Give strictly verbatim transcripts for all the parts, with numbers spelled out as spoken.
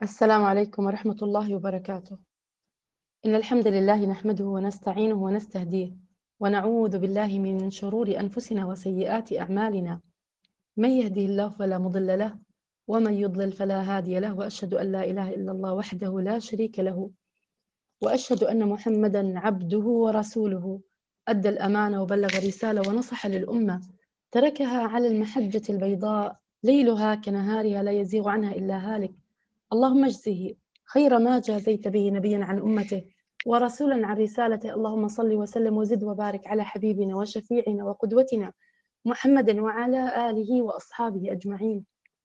السلام عليكم ورحمة الله وبركاته. إن الحمد لله نحمده ونستعينه ونستهديه، ونعوذ بالله من شرور أنفسنا وسيئات أعمالنا. من يهده الله فلا مضل له، ومن يضلل فلا هادي له، وأشهد أن لا إله إلا الله وحده لا شريك له، وأشهد أن محمدا عبده ورسوله. أدى الأمانة وبلغ الرسالة ونصح للأمة، تركها على المحجة البيضاء ليلها كنهارها لا يزيغ عنها إلا هالك. اللهم اجزه خير ما جازيت به نبيا عن أمته ورسولا عن رسالته. اللهم صل وسلم وزد وبارك على حبيبنا وشفيعنا وقدوتنا محمد وعلى آله وأصحابه أجمعين.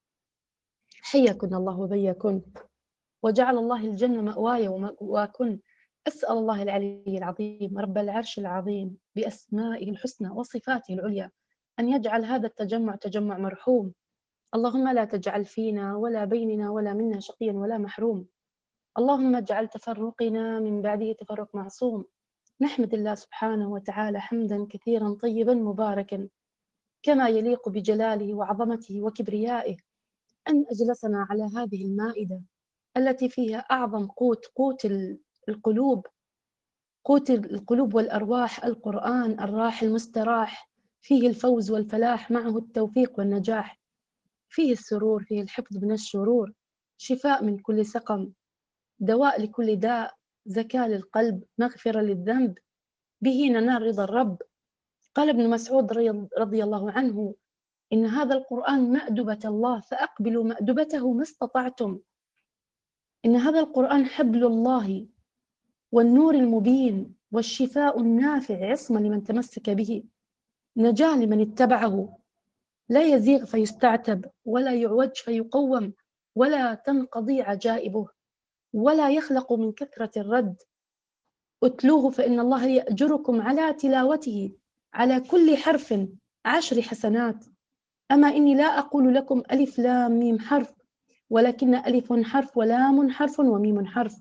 حياكن الله وبياكن، وجعل الله الجنة مأواي ومأواكن. أسأل الله العلي العظيم رب العرش العظيم بأسمائه الحسنى وصفاته العليا أن يجعل هذا التجمع تجمع مرحوم. اللهم لا تجعل فينا ولا بيننا ولا منا شقيا ولا محروم. اللهم اجعل تفرقنا من بعده تفرق معصوم. نحمد الله سبحانه وتعالى حمدا كثيرا طيبا مباركا كما يليق بجلاله وعظمته وكبريائه، أن أجلسنا على هذه المائدة التي فيها أعظم قوت، قوت القلوب، قوت القلوب والأرواح، القرآن الراح المستراح، فيه الفوز والفلاح، معه التوفيق والنجاح، فيه السرور، فيه الحفظ من الشرور، شفاء من كل سقم، دواء لكل داء، زكاة للقلب، مغفرة للذنب، به ننال رضا الرب. قال ابن مسعود رضي الله عنه: إن هذا القرآن مأدبة الله فأقبلوا مأدبته ما استطعتم. إن هذا القرآن حبل الله والنور المبين والشفاء النافع، عصمة لمن تمسك به، نجاة لمن اتبعه، لا يزيغ فيستعتب، ولا يعوج فيقوم، ولا تنقضي عجائبه، ولا يخلق من كثرة الرد. اتلوه فإن الله يأجركم على تلاوته على كل حرف عشر حسنات. أما إني لا أقول لكم ألف لام ميم حرف، ولكن ألف حرف ولام حرف وميم حرف.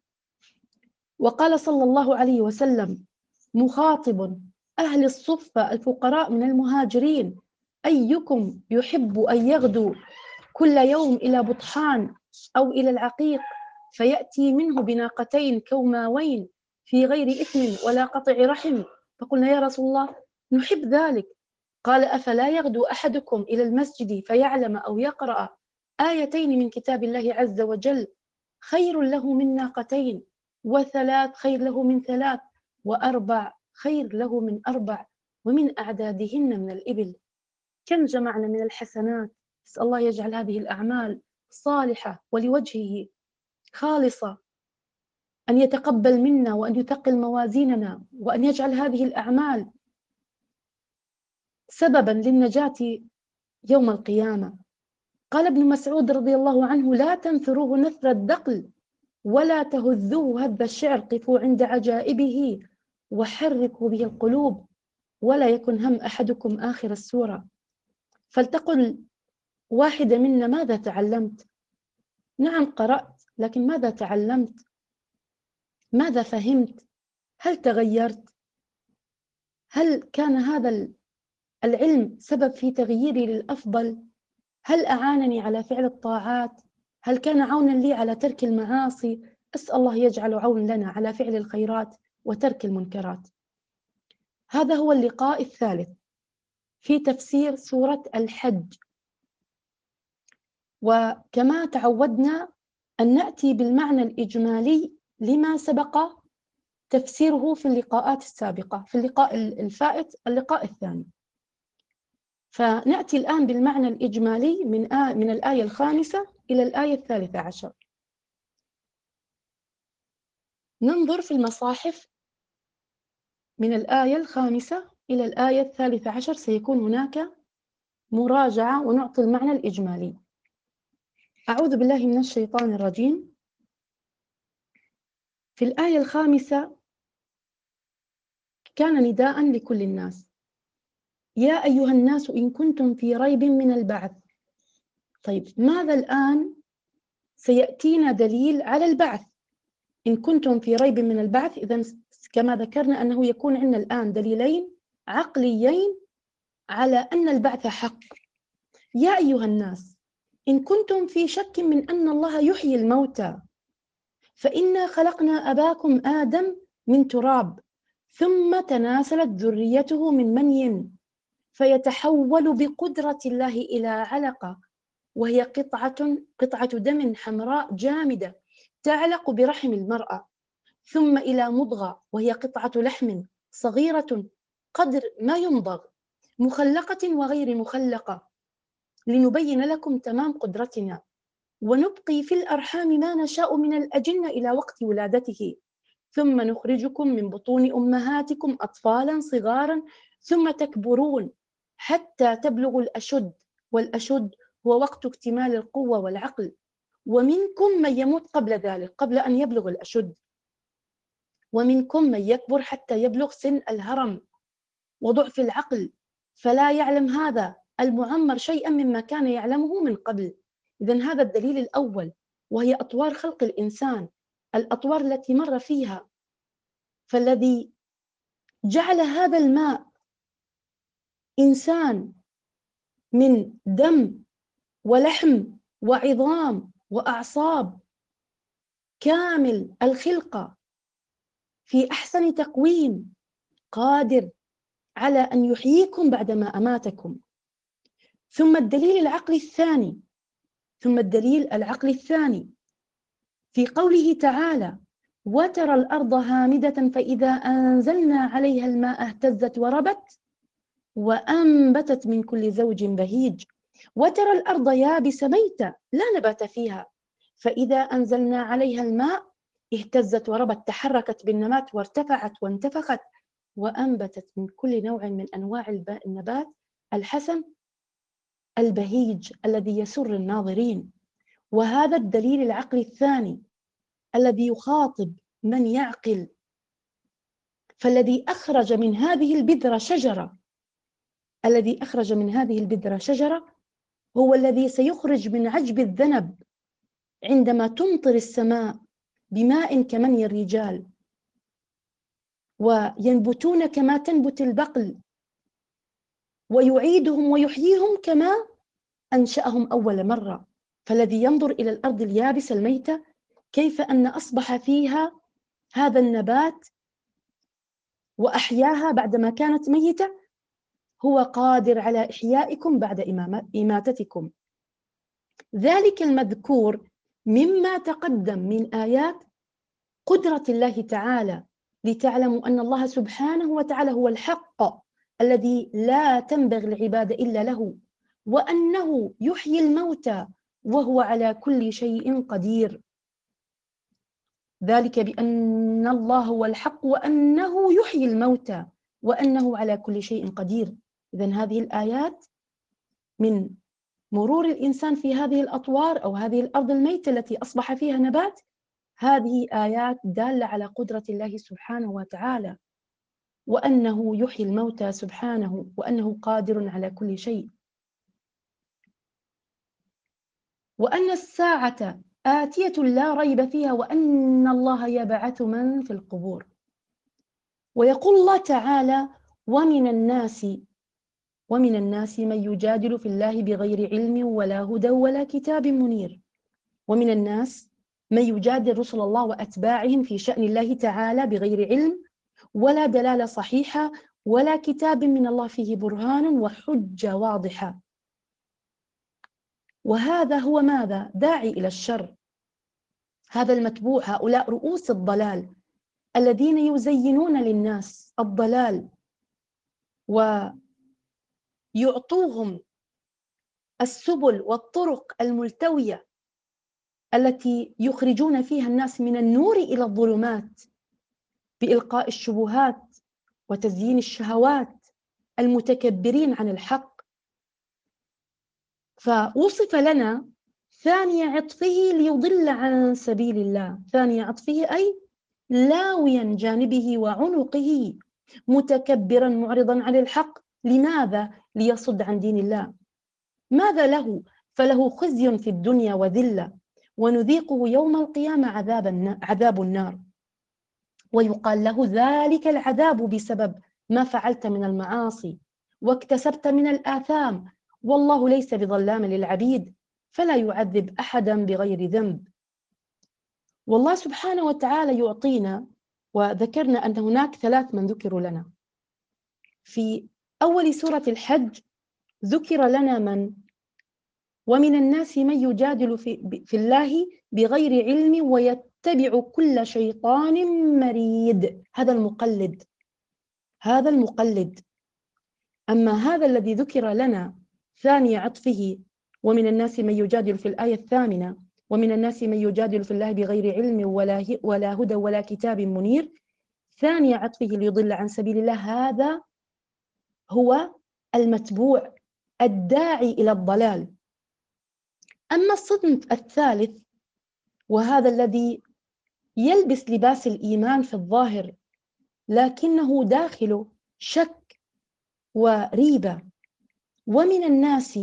وقال صلى الله عليه وسلم مخاطب أهل الصفة الفقراء من المهاجرين: أيكم يحب أن يغدو كل يوم إلى بطحان أو إلى العقيق فيأتي منه بناقتين كوماوين في غير إثم ولا قطع رحم؟ فقلنا يا رسول الله نحب ذلك. قال: أفلا يغدو أحدكم إلى المسجد فيعلم أو يقرأ آيتين من كتاب الله عز وجل خير له من ناقتين، وثلاث خير له من ثلاث، وأربع خير له من أربع، ومن أعدادهن من الإبل. كم جمعنا من الحسنات. نسأل الله يجعل هذه الأعمال صالحة ولوجهه خالصة، أن يتقبل منا وأن يثقل موازيننا، وأن يجعل هذه الأعمال سببا للنجاة يوم القيامة. قال ابن مسعود رضي الله عنه: لا تنثروه نثر الدقل ولا تهذوه هذ الشعر، قفوا عند عجائبه وحركوا به القلوب، ولا يكن هم أحدكم آخر السورة. فلتقل واحدة منا: ماذا تعلمت؟ نعم قرأت، لكن ماذا تعلمت؟ ماذا فهمت؟ هل تغيرت؟ هل كان هذا العلم سبب في تغييري للأفضل؟ هل أعانني على فعل الطاعات؟ هل كان عونا لي على ترك المعاصي؟ أسأل الله يجعل عون لنا على فعل الخيرات وترك المنكرات. هذا هو اللقاء الثالث في تفسير سورة الحج، وكما تعودنا أن نأتي بالمعنى الإجمالي لما سبق تفسيره في اللقاءات السابقة، في اللقاء الفائت اللقاء الثاني. فنأتي الآن بالمعنى الإجمالي من آه من الآية الخامسة إلى الآية الثالثة عشر. ننظر في المصاحف من الآية الخامسة إلى الآية الثالثة عشر، سيكون هناك مراجعة ونعطي المعنى الإجمالي. أعوذ بالله من الشيطان الرجيم. في الآية الخامسة كان نداء لكل الناس: يا أيها الناس إن كنتم في ريب من البعث. طيب، ماذا الآن؟ سيأتينا دليل على البعث. إن كنتم في ريب من البعث، إذن كما ذكرنا أنه يكون عندنا الآن دليلين عقليين على أن البعث حق. يا أيها الناس، إن كنتم في شك من أن الله يحيي الموتى فإنا خلقنا أباكم آدم من تراب ثم تناسلت ذريته من مني فيتحول بقدرة الله إلى علقة وهي قطعة قطعة دم حمراء جامدة تعلق برحم المرأة، ثم إلى مضغة وهي قطعة لحم صغيرة قدر ما يمضغ مخلقة وغير مخلقة لنبين لكم تمام قدرتنا، ونبقي في الأرحام ما نشاء من الأجنة إلى وقت ولادته، ثم نخرجكم من بطون أمهاتكم أطفالا صغارا ثم تكبرون حتى تبلغوا الأشد، والأشد هو وقت اكتمال القوة والعقل، ومنكم من يموت قبل ذلك قبل أن يبلغ الأشد، ومنكم من يكبر حتى يبلغ سن الهرم وضعف العقل فلا يعلم هذا المعمر شيئا مما كان يعلمه من قبل. إذن هذا الدليل الأول، وهي أطوار خلق الإنسان، الأطوار التي مر فيها. فالذي جعل هذا الماء إنسان من دم ولحم وعظام وأعصاب كامل الخلقة في أحسن تقويم قادر على أن يحييكم بعدما أماتكم. ثم الدليل العقلي الثاني ثم الدليل العقلي الثاني في قوله تعالى: وترى الأرض هامدة فإذا أنزلنا عليها الماء اهتزت وربت وأنبتت من كل زوج بهيج. وترى الأرض يابسة ميتة لا نبات فيها فإذا أنزلنا عليها الماء اهتزت وربت، تحركت بالنبات وارتفعت وانتفخت وأنبتت من كل نوع من أنواع النبات الحسن البهيج الذي يسر الناظرين. وهذا الدليل العقلي الثاني الذي يخاطب من يعقل. فالذي أخرج من هذه البذرة شجرة الذي أخرج من هذه البذرة شجرة هو الذي سيخرج من عجب الذنب عندما تمطر السماء بماء كمني الرجال وينبتون كما تنبت البقل، ويعيدهم ويحييهم كما أنشأهم أول مرة. فالذي ينظر إلى الأرض اليابسة الميتة كيف أن أصبح فيها هذا النبات وأحياها بعدما كانت ميتة، هو قادر على إحيائكم بعد إماتتكم. ذلك المذكور مما تقدم من آيات قدرة الله تعالى، لتعلموا أن الله سبحانه وتعالى هو الحق الذي لا تنبغي العبادة إلا له، وأنه يحيي الموتى وهو على كل شيء قدير. ذلك بأن الله هو الحق وأنه يحيي الموتى وأنه على كل شيء قدير. إذن هذه الآيات من مرور الإنسان في هذه الأطوار أو هذه الأرض الميتة التي أصبح فيها نبات، هذه آيات دالة على قدرة الله سبحانه وتعالى، وأنه يحيي الموتى سبحانه وأنه قادر على كل شيء، وأن الساعة آتية لا ريب فيها وأن الله يبعث من في القبور. ويقول الله تعالى: ومن الناس ومن الناس من يجادل في الله بغير علم ولا هدى ولا كتاب منير. ومن الناس من يجادل رسل الله وأتباعهم في شأن الله تعالى بغير علم ولا دلالة صحيحة ولا كتاب من الله فيه برهان وحجة واضحة. وهذا هو ماذا؟ داعي إلى الشر. هذا المتبوع، هؤلاء رؤوس الضلال الذين يزينون للناس الضلال ويعطوهم السبل والطرق الملتوية التي يخرجون فيها الناس من النور إلى الظلمات بإلقاء الشبهات وتزيين الشهوات، المتكبرين عن الحق. فوصف لنا ثاني عطفه ليضل عن سبيل الله، ثاني عطفه أي لاويا جانبه وعنقه متكبرا معرضا عن الحق. لماذا؟ ليصد عن دين الله. ماذا له؟ فله خزي في الدنيا وذلة، ونذيقه يوم القيامة عذاب عذاب النار، ويقال له ذلك العذاب بسبب ما فعلت من المعاصي واكتسبت من الآثام، والله ليس بظلام للعبيد. فلا يعذب أحدا بغير ذنب. والله سبحانه وتعالى يعطينا، وذكرنا أن هناك ثلاث من ذكروا لنا. في أول سورة الحج ذكر لنا من ومن الناس من يجادل في, في الله بغير علم ويتبع كل شيطان مريد. هذا المقلد، هذا المقلد. أما هذا الذي ذكر لنا ثاني عطفه ومن الناس من يجادل في الآية الثامنة ومن الناس من يجادل في الله بغير علم ولا, ولا هدى ولا كتاب منير، ثاني عطفه ليضل عن سبيل الله، هذا هو المتبوع الداعي إلى الضلال. أما الصنف الثالث وهذا الذي يلبس لباس الإيمان في الظاهر لكنه داخله شك وريبة، ومن الناس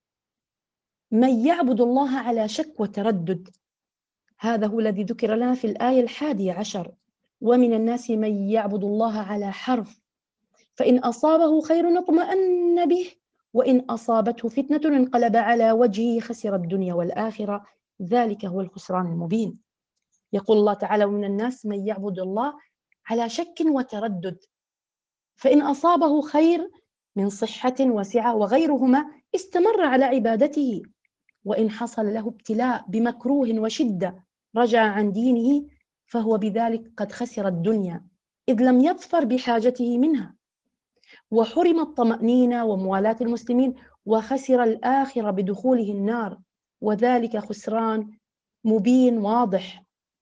من يعبد الله على شك وتردد، هذا هو الذي ذكر لنا في الآية الحادية عشر، ومن الناس من يعبد الله على حرف فإن أصابه خير اطمأن به وإن أصابته فتنة انقلب على وجهه خسر الدنيا والآخرة ذلك هو الخسران المبين. يقول الله تعالى ومن الناس من يعبد الله على شك وتردد، فإن أصابه خير من صحة وسعة وغيرهما استمر على عبادته، وإن حصل له ابتلاء بمكروه وشدة رجع عن دينه فهو بذلك قد خسر الدنيا إذ لم يظفر بحاجته منها، وحرم الطمأنينة وموالاة المسلمين، وخسر الآخرة بدخوله النار، وذلك خسران مبين واضح.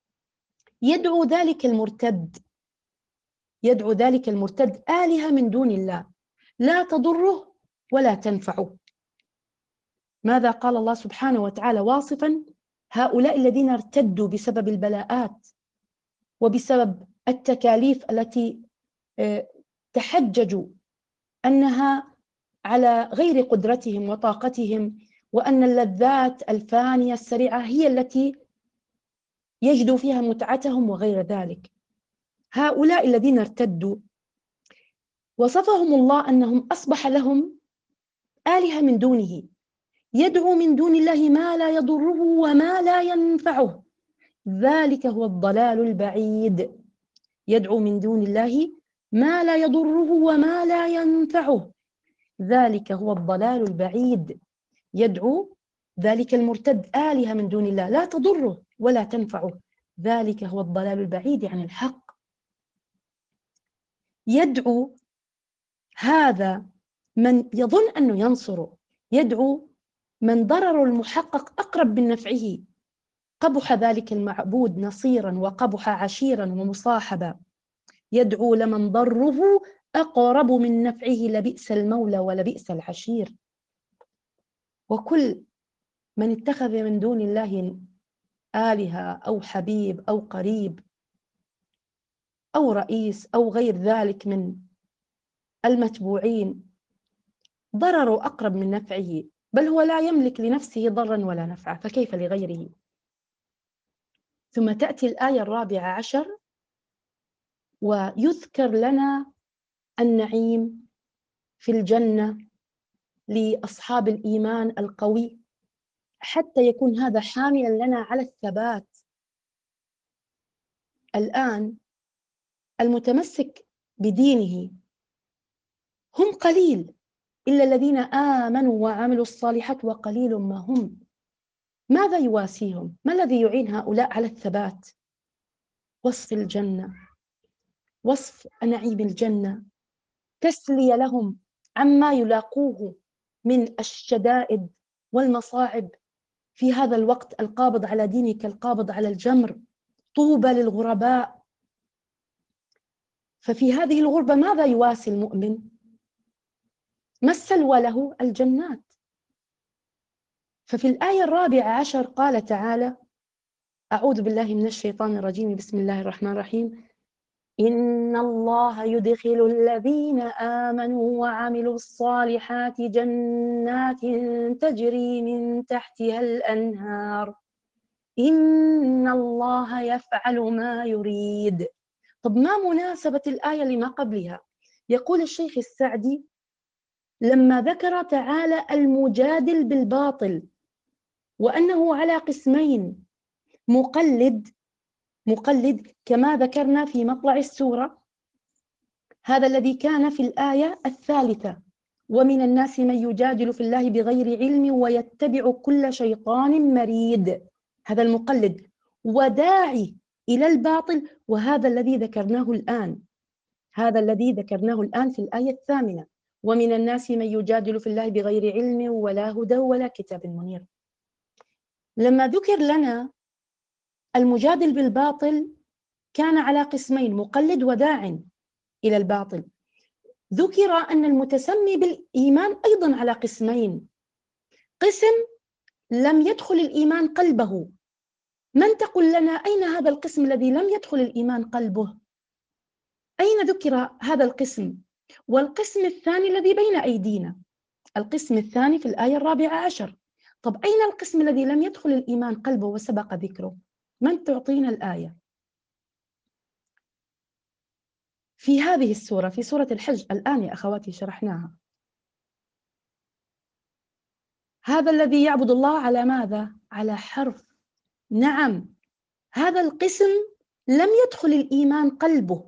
يدعو ذلك المرتد يدعو ذلك المرتد آلهة من دون الله لا تضره ولا تنفعه. ماذا قال الله سبحانه وتعالى واصفا هؤلاء الذين ارتدوا بسبب البلاءات وبسبب التكاليف التي تحججوا أنها على غير قدرتهم وطاقتهم، وأن اللذات الفانية السريعة هي التي يجدوا فيها متعتهم وغير ذلك. هؤلاء الذين ارتدوا وصفهم الله أنهم أصبح لهم آلهة من دونه، يدعو من دون الله ما لا يضره وما لا ينفعه، ذلك هو الضلال البعيد. يدعو من دون الله ما لا يضره وما لا ينفعه، ذلك هو الضلال البعيد. يدعو ذلك المرتد آلهة من دون الله لا تضره ولا تنفعه، ذلك هو الضلال البعيد عن الحق. يدعو هذا من يظن أنه ينصره، يدعو من ضرر المحقق أقرب من نفعه، قبح ذلك المعبود نصيرا وقبح عشيرا ومصاحبا. يدعو لمن ضره أقرب من نفعه لبئس المولى ولبئس العشير. وكل من اتخذ من دون الله آلهة أو حبيب أو قريب أو رئيس أو غير ذلك من المتبوعين ضرره أقرب من نفعه، بل هو لا يملك لنفسه ضرا ولا نفعا فكيف لغيره. ثم تأتي الآية الرابعة عشر ويذكر لنا النعيم في الجنة لأصحاب الإيمان القوي حتى يكون هذا حاملا لنا على الثبات. الآن المتمسك بدينه هم قليل إلا الذين آمنوا وعملوا الصالحات وقليل ما هم. ماذا يواسيهم؟ ما الذي يعين هؤلاء على الثبات؟ وصف الجنة، وصف نعيم الجنة، تسلية لهم عما يلاقوه من الشدائد والمصاعب في هذا الوقت. القابض على دينه كالقابض على الجمر، طوبى للغرباء. ففي هذه الغربة ماذا يواسي المؤمن؟ ما السلوى له؟ الجنات. ففي الآية الرابعة عشر قال تعالى أعوذ بالله من الشيطان الرجيم بسم الله الرحمن الرحيم إن الله يدخل الذين آمنوا وعملوا الصالحات جنات تجري من تحتها الأنهار إن الله يفعل ما يريد. طب ما مناسبة الآية لما قبلها؟ يقول الشيخ السعدي لما ذكر تعالى المجادل بالباطل وأنه على قسمين: مقلد مقلد كما ذكرنا في مطلع السورة، هذا الذي كان في الآية الثالثة: ومن الناس من يجادل في الله بغير علم ويتبع كل شيطان مريد، هذا المقلد. وداعي إلى الباطل، وهذا الذي ذكرناه الآن، هذا الذي ذكرناه الآن في الآية الثامنة: ومن الناس من يجادل في الله بغير علم ولا هدى ولا كتاب منير. لما ذكر لنا المجادل بالباطل كان على قسمين: مقلد وداع إلى الباطل. ذكر أن المتسمي بالإيمان أيضا على قسمين: قسم لم يدخل الإيمان قلبه. من تقول لنا أين هذا القسم الذي لم يدخل الإيمان قلبه؟ أين ذكر هذا القسم؟ والقسم الثاني الذي بين أيدينا، القسم الثاني في الآية الرابعة عشر. طب أين القسم الذي لم يدخل الإيمان قلبه وسبق ذكره؟ من تعطينا الآية؟ في هذه السورة، في سورة الحج الآن يا أخواتي شرحناها. هذا الذي يعبد الله على ماذا؟ على حرف. نعم، هذا القسم لم يدخل الإيمان قلبه.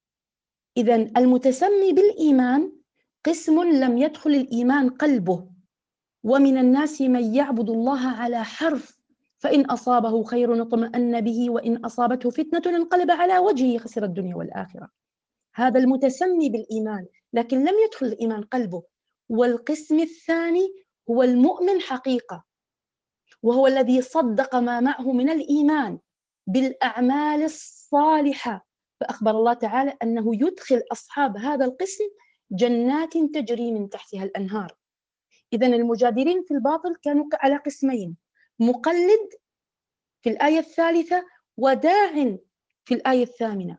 إذن المتسمي بالإيمان قسم لم يدخل الإيمان قلبه. ومن الناس من يعبد الله على حرف، فإن أصابه خير اطمأن به وإن أصابته فتنة انقلب على وجهه خسر الدنيا والآخرة. هذا المتسمي بالإيمان، لكن لم يدخل الإيمان قلبه. والقسم الثاني هو المؤمن حقيقة، وهو الذي صدق ما معه من الإيمان بالأعمال الصالحة، فأخبر الله تعالى أنه يدخل أصحاب هذا القسم جنات تجري من تحتها الأنهار. إذن المجادلين في الباطل كانوا على قسمين: مقلد في الآية الثالثة وداع في الآية الثامنة.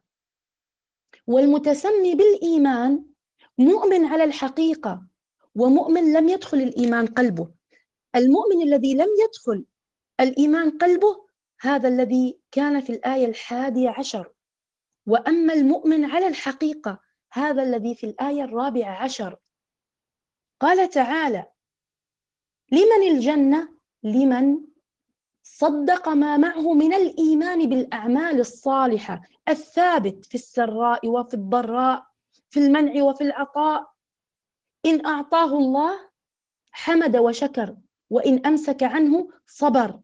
والمتسمي بالإيمان مؤمن على الحقيقة، ومؤمن لم يدخل الإيمان قلبه. المؤمن الذي لم يدخل الإيمان قلبه هذا الذي كان في الآية الحادية عشر. وأما المؤمن على الحقيقة هذا الذي في الآية الرابعة عشر. قال تعالى: لمن الجنة؟ لمن صدق ما معه من الإيمان بالأعمال الصالحة الثابت في السراء وفي الضراء، في المنع وفي العطاء. إن أعطاه الله حمد وشكر، وإن أمسك عنه صبر،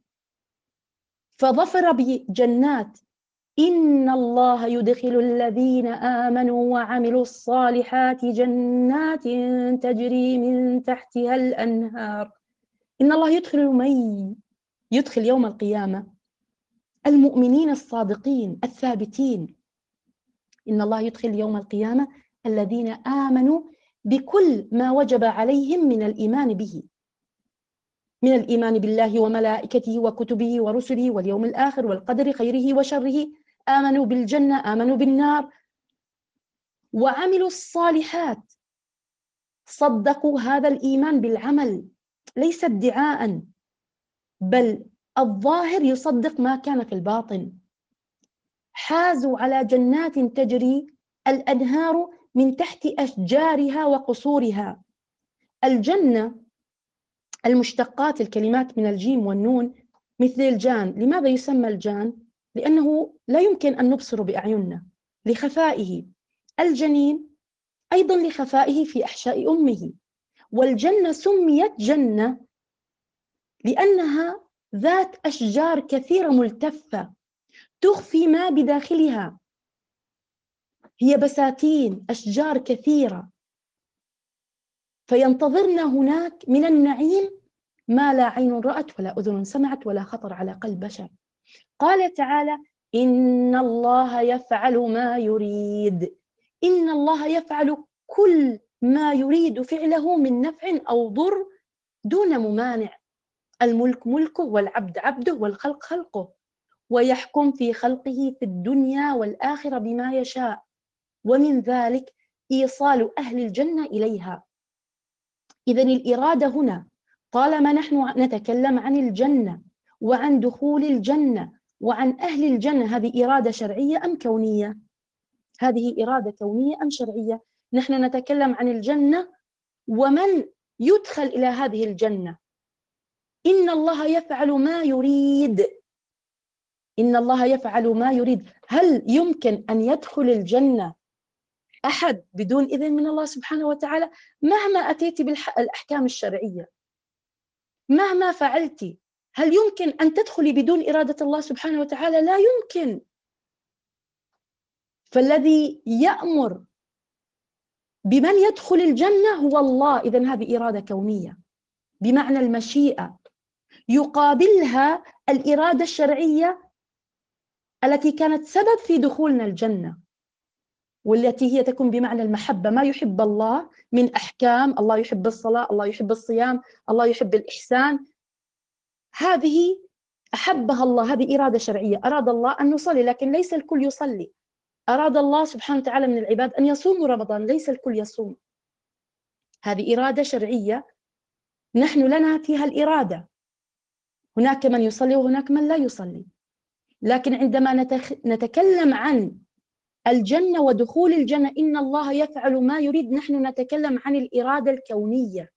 فظفر بجنات. إن الله يدخل الذين آمنوا وعملوا الصالحات جنات تجري من تحتها الأنهار. إن الله يدخل من يدخل يوم القيامة المؤمنين الصادقين الثابتين. إن الله يدخل يوم القيامة الذين آمنوا بكل ما وجب عليهم من الإيمان به، من الإيمان بالله وملائكته وكتبه ورسله واليوم الآخر والقدر خيره وشره. آمنوا بالجنة، آمنوا بالنار، وعملوا الصالحات. صدقوا هذا الإيمان بالعمل، ليس ادعاء، بل الظاهر يصدق ما كان في الباطن. حازوا على جنات تجري الأنهار من تحت أشجارها وقصورها. الجنة المشتقات الكلمات من الجيم والنون مثل الجان. لماذا يسمى الجان؟ لأنه لا يمكن أن نبصر بأعيننا لخفائه. الجنين أيضا لخفائه في أحشاء أمه. والجنة سميت جنة لأنها ذات أشجار كثيرة ملتفة تخفي ما بداخلها. هي بساتين أشجار كثيرة، فينتظرنا هناك من النعيم ما لا عين رأت ولا أذن سمعت ولا خطر على قلب بشر. قال تعالى: إن الله يفعل ما يريد. إن الله يفعل كل ما يريد فعله من نفع أو ضر دون ممانع. الملك ملكه والعبد عبده والخلق خلقه، ويحكم في خلقه في الدنيا والآخرة بما يشاء، ومن ذلك إيصال أهل الجنة إليها. إذن الإرادة هنا طالما نحن نتكلم عن الجنة وعن دخول الجنة وعن أهل الجنة، هذه إرادة شرعية أم كونية؟ هذه إرادة كونية أم شرعية؟ نحن نتكلم عن الجنة ومن يدخل إلى هذه الجنة. إن الله يفعل ما يريد. إن الله يفعل ما يريد. هل يمكن أن يدخل الجنة أحد بدون إذن من الله سبحانه وتعالى؟ مهما أتيت بالأحكام الشرعية، مهما فعلت، هل يمكن أن تدخلي بدون إرادة الله سبحانه وتعالى؟ لا يمكن. فالذي يأمر بمن يدخل الجنة هو الله. إذن هذه إرادة كونية بمعنى المشيئة، يقابلها الإرادة الشرعية التي كانت سبب في دخولنا الجنة، والتي هي تكون بمعنى المحبة. ما يحب الله من أحكام، الله يحب الصلاة، الله يحب الصيام، الله يحب الإحسان، هذه أحبها الله، هذه إرادة شرعية. أراد الله أن نصلي، لكن ليس الكل يصلي. أراد الله سبحانه وتعالى من العباد أن يصوموا رمضان، ليس الكل يصوم. هذه إرادة شرعية نحن لنا فيها الإرادة. هناك من يصلي وهناك من لا يصلي. لكن عندما نتخ... نتكلم عن الجنة ودخول الجنة، إن الله يفعل ما يريد، نحن نتكلم عن الإرادة الكونية.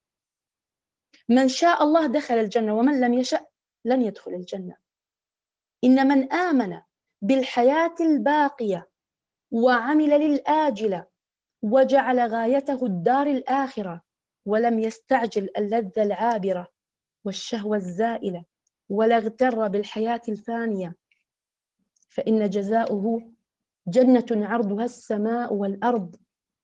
من شاء الله دخل الجنة، ومن لم يشأ لن يدخل الجنة. إن من آمن بالحياة الباقية وعمل للآجلة وجعل غايته الدار الآخرة ولم يستعجل اللذة العابرة والشهوة الزائلة ولا اغتر بالحياة الفانية، فإن جزاؤه جنة عرضها السماء والأرض،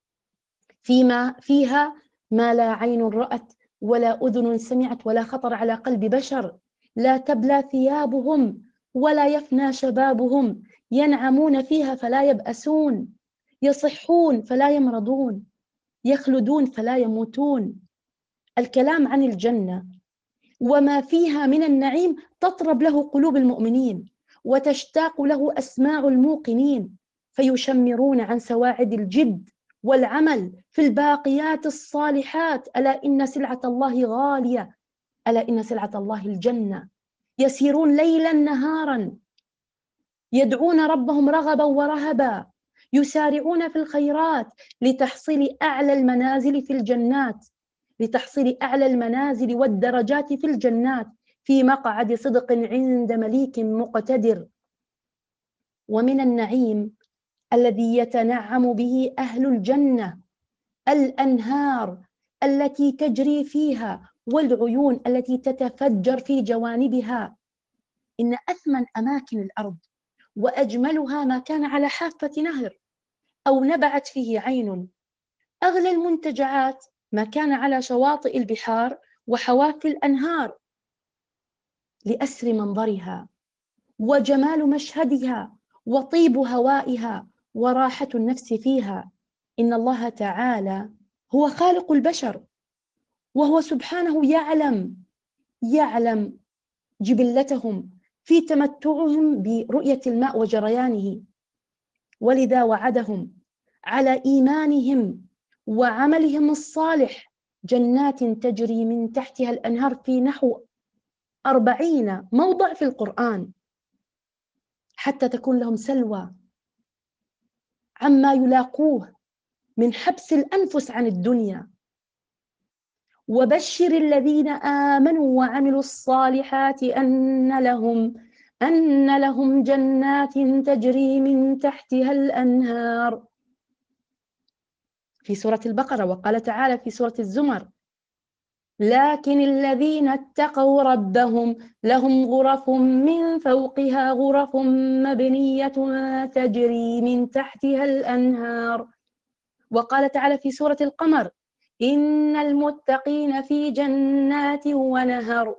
فيما فيها ما لا عين رأت ولا أذن سمعت ولا خطر على قلب بشر، لا تبلى ثيابهم ولا يفنى شبابهم، ينعمون فيها فلا يبأسون، يصحون فلا يمرضون، يخلدون فلا يموتون. الكلام عن الجنة وما فيها من النعيم تطرب له قلوب المؤمنين وتشتاق له أسماع الموقنين، فيشمرون عن سواعد الجد والعمل في الباقيات الصالحات. ألا إن سلعة الله غالية، ألا إن سلعة الله الجنة. يسيرون ليلا نهارا يدعون ربهم رغبا ورهبا، يسارعون في الخيرات لتحصيل أعلى المنازل في الجنات، لتحصيل أعلى المنازل والدرجات في الجنات، في مقعد صدق عند مليك مقتدر. ومن النعيم الذي يتنعم به أهل الجنة الأنهار التي تجري فيها والعيون التي تتفجر في جوانبها. إن أثمن أماكن الأرض وأجملها ما كان على حافة نهر أو نبعت فيه عين. أغلى المنتجعات ما كان على شواطئ البحار وحواف الأنهار، لأسر منظرها وجمال مشهدها وطيب هوائها وراحة النفس فيها. إن الله تعالى هو خالق البشر، وهو سبحانه يعلم يعلم جبلتهم في تمتعهم برؤية الماء وجريانه، ولذا وعدهم على إيمانهم وعملهم الصالح جنات تجري من تحتها الأنهار في نحو أربعين موضع في القرآن، حتى تكون لهم سلوى عما يلاقوه من حبس الأنفس عن الدنيا. وبشر الذين آمنوا وعملوا الصالحات أن لهم أن لهم جنات تجري من تحتها الأنهار في سورة البقرة. وقال تعالى في سورة الزمر: لكن الذين اتقوا ربهم لهم غرف من فوقها غرف مبنية تجري من تحتها الأنهار. وقال تعالى في سورة القمر: إن المتقين في جنات ونهر.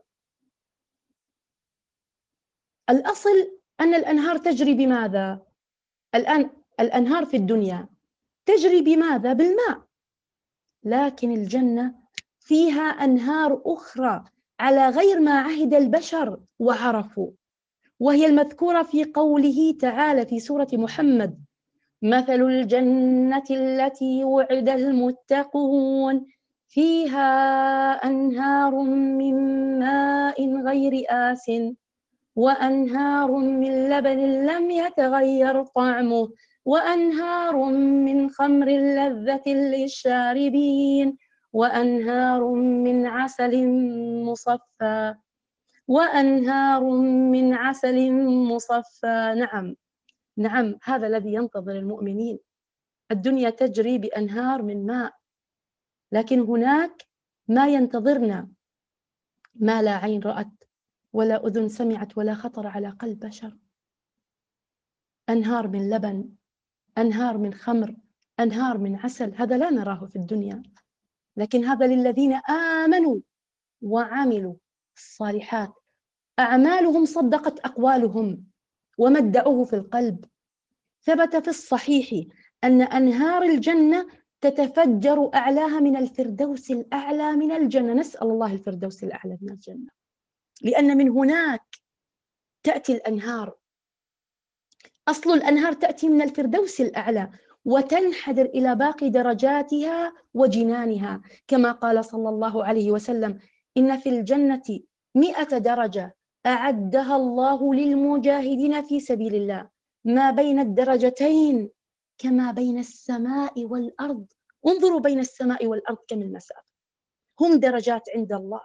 الأصل أن الأنهار تجري بماذا؟ الآن الأنهار في الدنيا تجري بماذا؟ بالماء. لكن الجنة فيها أنهار أخرى على غير ما عهد البشر وعرفوا، وهي المذكورة في قوله تعالى في سورة محمد: مثل الجنة التي وعد المتقون فيها أنهار من ماء غير آسٍ وأنهار من لبن لم يتغير طعمه وأنهار من خمر لذة للشاربين وأنهار من عسل مصفى وأنهار من عسل مصفى. نعم نعم، هذا الذي ينتظر المؤمنين. الدنيا تجري بأنهار من ماء، لكن هناك ما ينتظرنا، ما لا عين رأت ولا أذن سمعت ولا خطر على قلب بشر. أنهار من لبن، أنهار من خمر، أنهار من عسل. هذا لا نراه في الدنيا، لكن هذا للذين آمنوا وعملوا الصالحات. أعمالهم صدقت أقوالهم وما ادعوه في القلب. ثبت في الصحيح أن أنهار الجنة تتفجر أعلاها من الفردوس الأعلى من الجنة. نسأل الله الفردوس الأعلى من الجنة، لأن من هناك تأتي الأنهار. أصل الأنهار تأتي من الفردوس الأعلى وتنحدر إلى باقي درجاتها وجنانها، كما قال صلى الله عليه وسلم: إن في الجنة مئة درجة أعدها الله للمجاهدين في سبيل الله، ما بين الدرجتين كما بين السماء والأرض. انظروا بين السماء والأرض كم المسافة. هم درجات عند الله.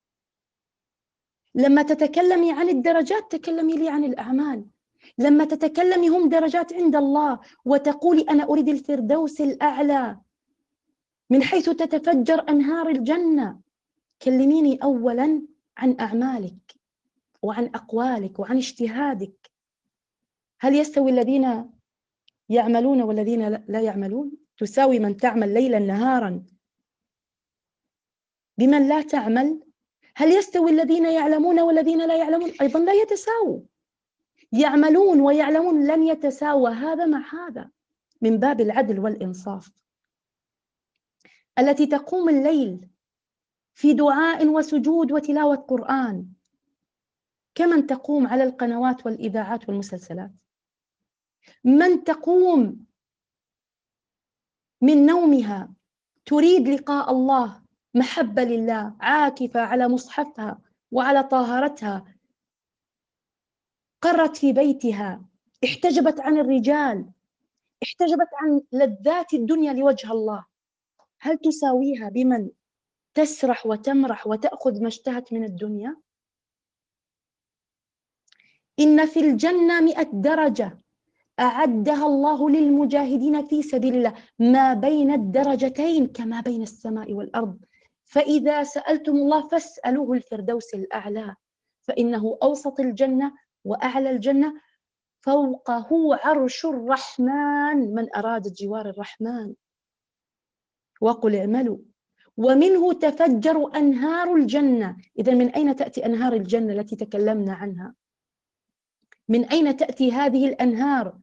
لما تتكلمي عن الدرجات تكلمي لي عن الأعمال. لما تتكلمي هم درجات عند الله وتقولي أنا أريد الفردوس الأعلى من حيث تتفجر أنهار الجنة، كلميني أولا عن أعمالك وعن أقوالك وعن اجتهادك. هل يستوي الذين يعملون والذين لا يعملون؟ تساوي من تعمل ليلا نهارا بمن لا تعمل؟ هل يستوي الذين يعلمون والذين لا يعلمون؟ أيضا لا يتساووا. يعملون ويعلمون لن يتساوى هذا مع هذا، من باب العدل والإنصاف. التي تقوم الليل في دعاء وسجود وتلاوة قرآن كمن تقوم على القنوات والإذاعات والمسلسلات. من تقوم من نومها تريد لقاء الله، محبة لله، عاكفة على مصحفها وعلى طهارتها، قرت في بيتها، احتجبت عن الرجال، احتجبت عن لذات الدنيا لوجه الله. هل تساويها بمن تسرح وتمرح وتأخذ ما اشتهت من الدنيا؟ إن في الجنة مئة درجة أعدها الله للمجاهدين في سبيل الله، ما بين الدرجتين كما بين السماء والأرض. فإذا سألتم الله فاسألوه الفردوس الأعلى، فإنه أوسط الجنة وأعلى الجنة، فوقه عرش الرحمن من أراد جوار الرحمن. وقل اعملوا ومنه تفجر أنهار الجنة. إذا من أين تأتي أنهار الجنة التي تكلمنا عنها؟ من أين تأتي هذه الأنهار؟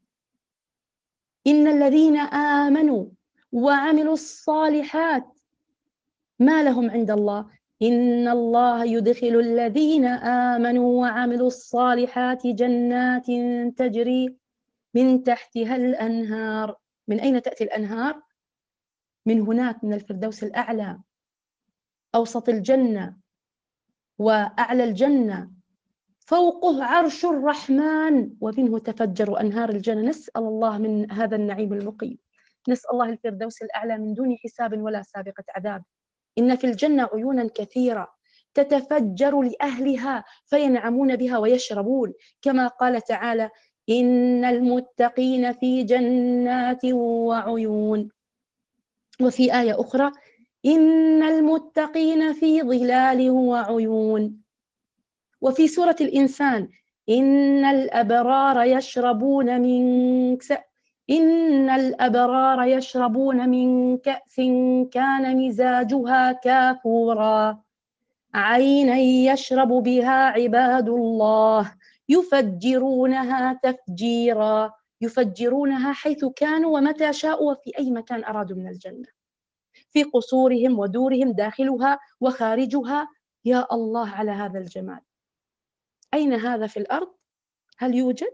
إن الذين آمنوا وعملوا الصالحات ما لهم عند الله؟ إن الله يدخل الذين آمنوا وعملوا الصالحات جنات تجري من تحتها الأنهار. من أين تأتي الأنهار؟ من هناك، من الفردوس الأعلى، أوسط الجنة وأعلى الجنة، فوقه عرش الرحمن ومنه تفجر أنهار الجنة. نسأل الله من هذا النعيم المقيم، نسأل الله الفردوس الأعلى من دون حساب ولا سابقة عذاب. إن في الجنة عيونا كثيرة تتفجر لأهلها فينعمون بها ويشربون، كما قال تعالى: إن المتقين في جنات وعيون. وفي آية أخرى: إن المتقين في ظلال وعيون. وفي سورة الإنسان: إن الأبرار يشربون من كأس إن الأبرار يشربون من كأس كان مزاجها كافورا عينا يشرب بها عباد الله يفجرونها تفجيرا. يفجرونها حيث كانوا ومتى شاءوا وفي أي مكان أرادوا من الجنة، في قصورهم ودورهم، داخلها وخارجها. يا الله على هذا الجمال! أين هذا في الأرض؟ هل يوجد؟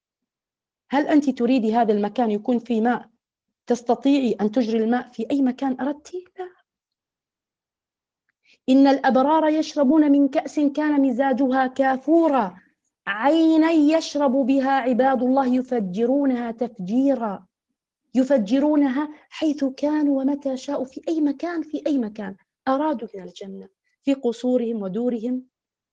هل أنت تريدي هذا المكان يكون فيه ماء تستطيعي أن تجري الماء في أي مكان أردت؟ لا. إن الأبرار يشربون من كأس كان مزاجها كافورا عينا يشرب بها عباد الله يفجرونها تفجيرا. يفجرونها حيث كانوا ومتى شاءوا، في أي مكان، في أي مكان أرادوا من الجنة، في قصورهم ودورهم،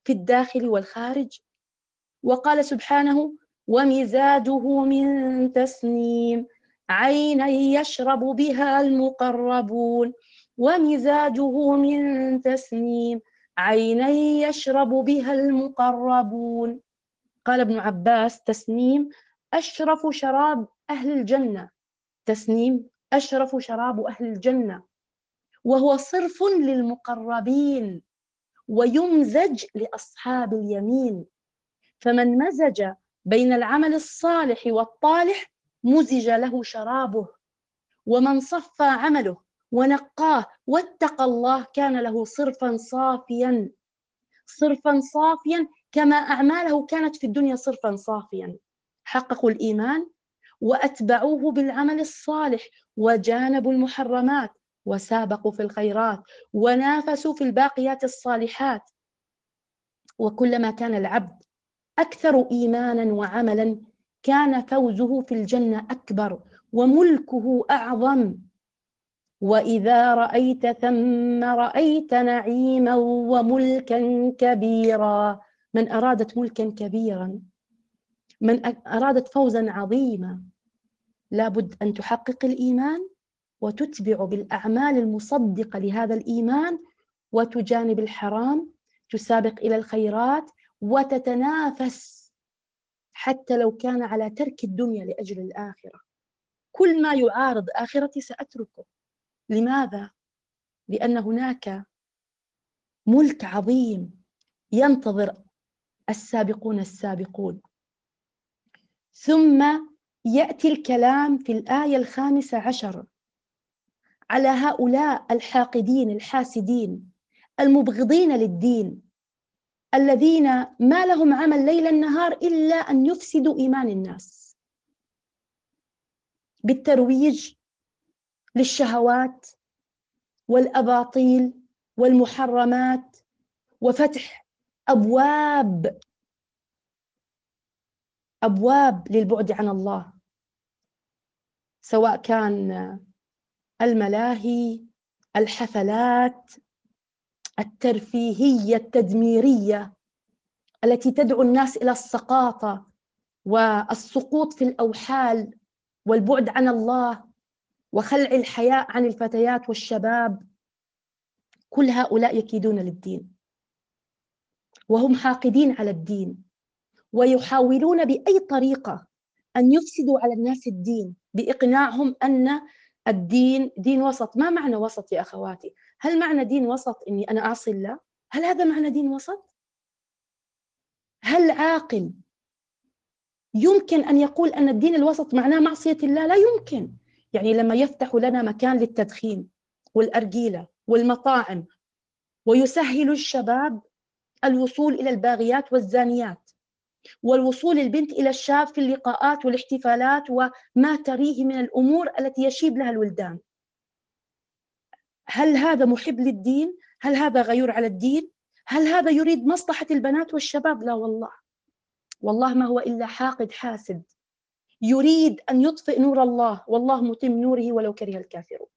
في الداخل والخارج. وقال سبحانه: ومزاجه من تسنيم عينا يشرب بها المقربون. ومزاجه من تسنيم عينا يشرب بها المقربون. قال ابن عباس: تسنيم أشرف شراب أهل الجنة. تسنيم أشرف شراب أهل الجنة، وهو صرف للمقربين ويمزج لأصحاب اليمين. فمن مزج بين العمل الصالح والطالح مزج له شرابه، ومن صفى عمله ونقاه واتقى الله كان له صرفا صافيا، صرفا صافيا كما أعماله كانت في الدنيا صرفا صافيا. حققوا الإيمان وأتبعوه بالعمل الصالح وجانبوا المحرمات وسابقوا في الخيرات ونافسوا في الباقيات الصالحات. وكلما كان العبد أكثر إيمانا وعملا كان فوزه في الجنة أكبر وملكه أعظم. وإذا رأيت ثم رأيت نعيما وملكا كبيرا. من أرادت ملكا كبيرا، من أرادت فوزا عظيما، لابد أن تحقق الإيمان وتتبع بالأعمال المصدقة لهذا الإيمان، وتجانب الحرام، تسابق إلى الخيرات، وتتنافس حتى لو كان على ترك الدنيا لأجل الآخرة. كل ما يعارض آخرتي سأتركه. لماذا؟ لأن هناك ملك عظيم ينتظر السابقون السابقون. ثم يأتي الكلام في الآية الخامسة عشر على هؤلاء الحاقدين الحاسدين المبغضين للدين، الذين ما لهم عمل ليل النهار إلا أن يفسدوا إيمان الناس بالترويج للشهوات والأباطيل والمحرمات، وفتح أبواب أبواب للبعد عن الله، سواء كان الملاهي، الحفلات الترفيهية التدميرية التي تدعو الناس إلى السقاطة والسقوط في الأوحال والبعد عن الله وخلع الحياء عن الفتيات والشباب. كل هؤلاء يكيدون للدين وهم حاقدين على الدين، ويحاولون بأي طريقة أن يفسدوا على الناس الدين بإقناعهم أن الدين دين وسط. ما معنى وسط يا أخواتي؟ هل معنى دين وسط أني أنا أعصي الله؟ هل هذا معنى دين وسط؟ هل عاقل يمكن أن يقول أن الدين الوسط معناه معصية الله؟ لا يمكن. يعني لما يفتح لنا مكان للتدخين والأرجيلة والمطاعم ويسهل الشباب الوصول إلى الباغيات والزانيات، والوصول البنت إلى الشاب في اللقاءات والاحتفالات وما تريه من الأمور التي يشيب لها الولدان، هل هذا محب للدين؟ هل هذا غيور على الدين؟ هل هذا يريد مصلحة البنات والشباب؟ لا والله، والله ما هو إلا حاقد حاسد يريد أن يطفئ نور الله، والله متم نوره ولو كره الكافرون.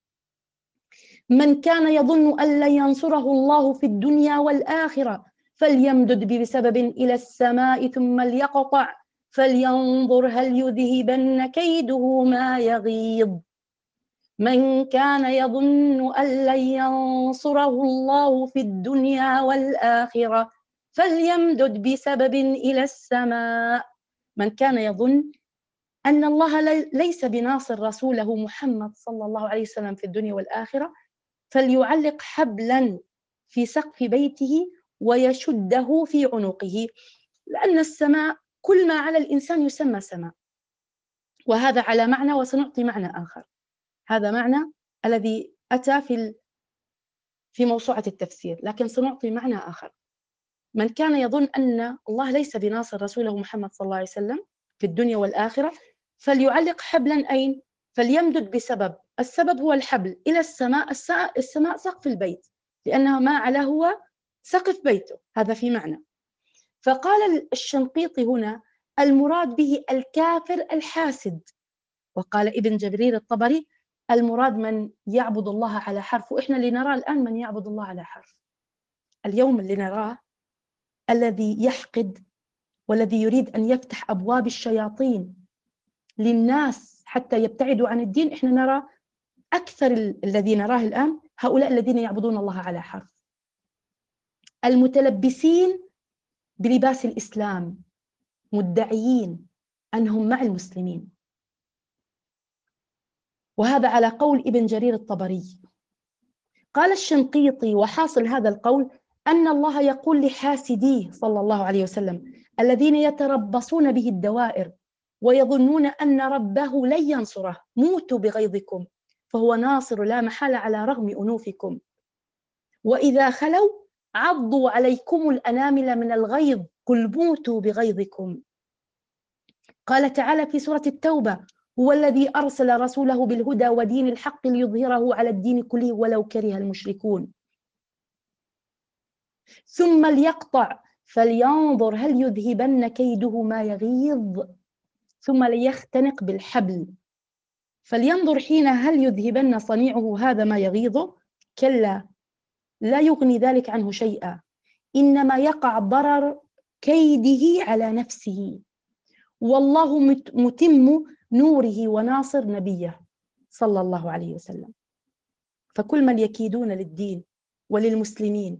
من كان يظن أن لن ينصره الله في الدنيا والآخرة فليمدد بسبب إلى السماء ثم ليقطع فلينظر هل يذهبن كيده ما يغيظ. من كان يظن أن لن ينصره الله في الدنيا والآخرة فليمدد بسبب إلى السماء. من كان يظن أن الله ليس بناصر رسوله محمد صلى الله عليه وسلم في الدنيا والآخرة فليعلق حبلا في سقف بيته ويشده في عنقه، لأن السماء كل ما على الإنسان يسمى سماء. وهذا على معنى، وسنعطي معنى آخر. هذا معنى الذي أتى في في موسوعة التفسير، لكن سنعطي معنى آخر. من كان يظن أن الله ليس بناصر رسوله محمد صلى الله عليه وسلم في الدنيا والآخرة فليعلق حبلا أين؟ فليمدد بسبب، السبب هو الحبل إلى السماء، السماء سقف البيت، لأنها ما على هو سقف بيته، هذا في معنى. فقال الشنقيطي هنا المراد به الكافر الحاسد، وقال ابن جرير الطبري المراد من يعبد الله على حرف. وإحنا اللي نراه الآن من يعبد الله على حرف. اليوم اللي نراه الذي يحقد والذي يريد أن يفتح أبواب الشياطين للناس حتى يبتعدوا عن الدين، إحنا نرى أكثر الذي نراه الآن هؤلاء الذين يعبدون الله على حرف، المتلبسين بلباس الإسلام، مدعيين أنهم مع المسلمين. وهذا على قول ابن جرير الطبري. قال الشنقيطي وحاصل هذا القول أن الله يقول لحاسديه صلى الله عليه وسلم الذين يتربصون به الدوائر ويظنون أن ربه لن ينصره: موتوا بغيظكم فهو ناصر لا محالة على رغم أنوفكم، وإذا خلوا عضوا عليكم الأنامل من الغيظ قل موتوا بغيظكم. قال تعالى في سورة التوبة: هو الذي أرسل رسوله بالهدى ودين الحق ليظهره على الدين كله ولو كره المشركون. ثم ليقطع فلينظر هل يذهبن كيده ما يغيظ ثم ليختنق بالحبل فلينظر حين هل يذهبن صنيعه هذا ما يغيظه كلا لا يغني ذلك عنه شيئا إنما يقع ضرر كيده على نفسه والله متم نوره وناصر نبيه صلى الله عليه وسلم. فكل من يكيدون للدين وللمسلمين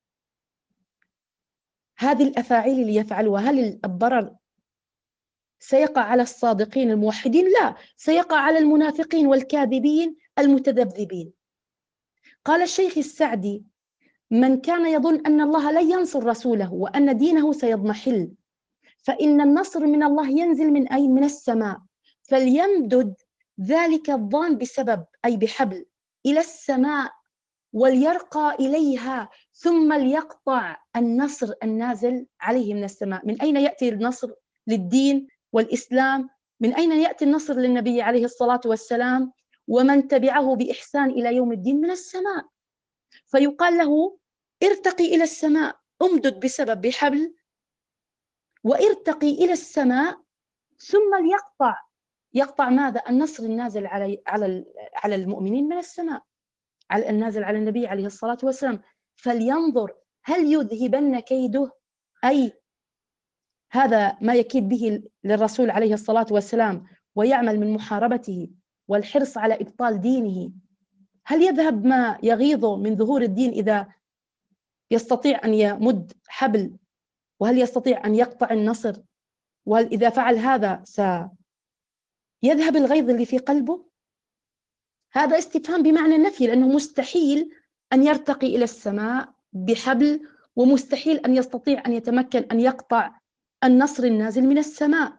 هذه الأفاعيل اللي يفعلوها، هل الضرر سيقع على الصادقين الموحدين؟ لا، سيقع على المنافقين والكاذبين المتذبذبين. قال الشيخ السعدي: من كان يظن أن الله لن ينصر رسوله وأن دينه سيضمحل فإن النصر من الله ينزل من أين؟ من السماء، فليمدد ذلك الظان بسبب أي بحبل إلى السماء وليرقى إليها ثم ليقطع النصر النازل عليه من السماء. من أين يأتي النصر للدين والإسلام؟ من أين يأتي النصر للنبي عليه الصلاة والسلام ومن تبعه بإحسان إلى يوم الدين؟ من السماء. فيقال له: ارتقي إلى السماء، امدد بسبب بحبل وارتقي إلى السماء ثم ليقطع. يقطع ماذا؟ النصر النازل على على على المؤمنين من السماء، على النازل على النبي عليه الصلاة والسلام. فلينظر هل يذهبن كيده، أي هذا ما يكيد به للرسول عليه الصلاة والسلام ويعمل من محاربته والحرص على إبطال دينه، هل يذهب ما يغيظه من ظهور الدين إذا يستطيع أن يمد حبل؟ وهل يستطيع أن يقطع النصر؟ وهل إذا فعل هذا سيذهب الغيظ اللي في قلبه؟ هذا استفهام بمعنى النفي، لأنه مستحيل أن يرتقي إلى السماء بحبل ومستحيل أن يستطيع أن يتمكن أن يقطع النصر النازل من السماء.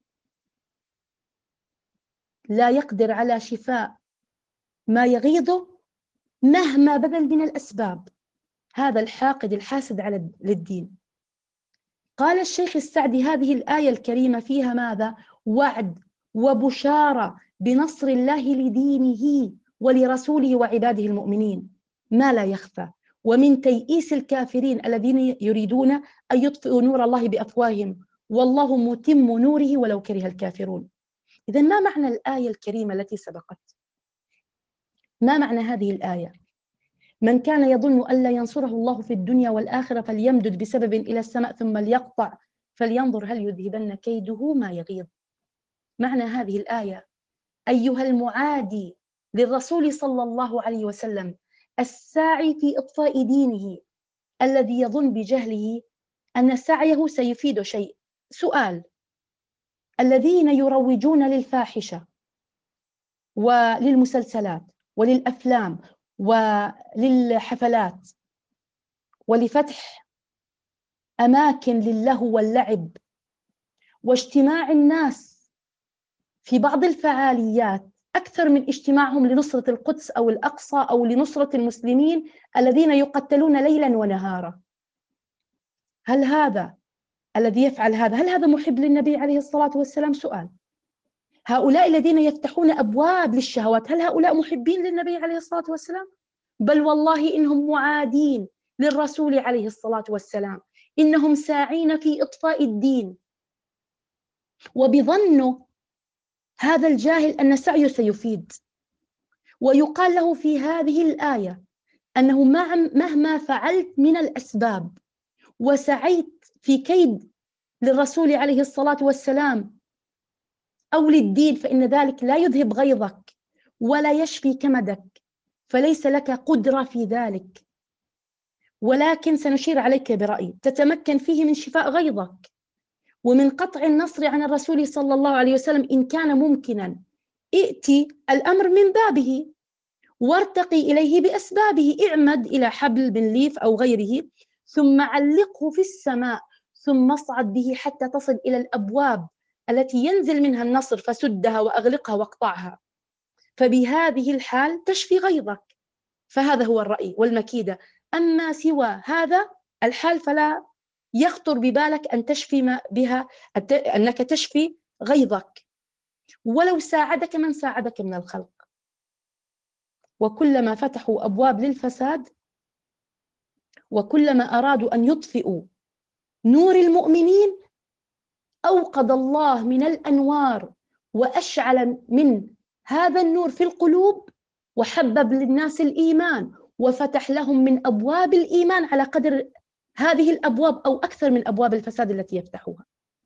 لا يقدر على شفاء ما يغيظه مهما بذل من الأسباب، هذا الحاقد الحاسد على للدين. قال الشيخ السعدي: هذه الآية الكريمة فيها ماذا؟ وعد وبشارة بنصر الله لدينه ولرسوله وعباده المؤمنين ما لا يخفى، ومن تيئيس الكافرين الذين يريدون أن يطفئوا نور الله بأفواههم والله متم نوره ولو كره الكافرون. إذن ما معنى الآية الكريمة التي سبقت؟ ما معنى هذه الآية؟ من كان يظن أن لا ينصره الله في الدنيا والآخرة فليمدد بسبب إلى السماء ثم ليقطع فلينظر هل يذهبن كيده ما يغيظ. معنى هذه الآية: أيها المعادي للرسول صلى الله عليه وسلم الساعي في إطفاء دينه الذي يظن بجهله أن سعيه سيفيد شيء. سؤال: الذين يروجون للفاحشة وللمسلسلات وللأفلام وللحفلات ولفتح أماكن للهو واللعب واجتماع الناس في بعض الفعاليات أكثر من اجتماعهم لنصرة القدس أو الأقصى أو لنصرة المسلمين الذين يقتلون ليلا ونهارا، هل هذا الذي يفعل هذا هل هذا محب للنبي عليه الصلاة والسلام؟ سؤال. هؤلاء الذين يفتحون أبواب للشهوات هل هؤلاء محبين للنبي عليه الصلاة والسلام؟ بل والله إنهم معادين للرسول عليه الصلاة والسلام، إنهم ساعين في إطفاء الدين، وبظنه هذا الجاهل أن سعيه سيفيد. ويقال له في هذه الآية أنه مهما فعلت من الأسباب وسعيت في كيد للرسول عليه الصلاة والسلام أو للدين، فإن ذلك لا يذهب غيظك ولا يشفي كمدك، فليس لك قدرة في ذلك. ولكن سنشير عليك برأي تتمكن فيه من شفاء غيظك ومن قطع النصر عن الرسول صلى الله عليه وسلم إن كان ممكنا. ائتي الأمر من بابه وارتقي إليه بأسبابه. اعمد إلى حبل من ليف أو غيره، ثم علقه في السماء، ثم اصعد به حتى تصل إلى الأبواب التي ينزل منها النصر، فسدها وأغلقها واقطعها، فبهذه الحال تشفي غيظك. فهذا هو الرأي والمكيدة. أما سوى هذا الحال فلا يخطر ببالك أن تشفي ما بها أنك تشفي غيظك، ولو ساعدك من ساعدك من الخلق. وكلما فتحوا أبواب للفساد وكلما أرادوا أن يطفئوا نور المؤمنين، أوقد الله من الأنوار وأشعل من هذا النور في القلوب، وحبب للناس الإيمان وفتح لهم من أبواب الإيمان على قدر هذه الأبواب أو أكثر من أبواب الفساد التي يفتحوها.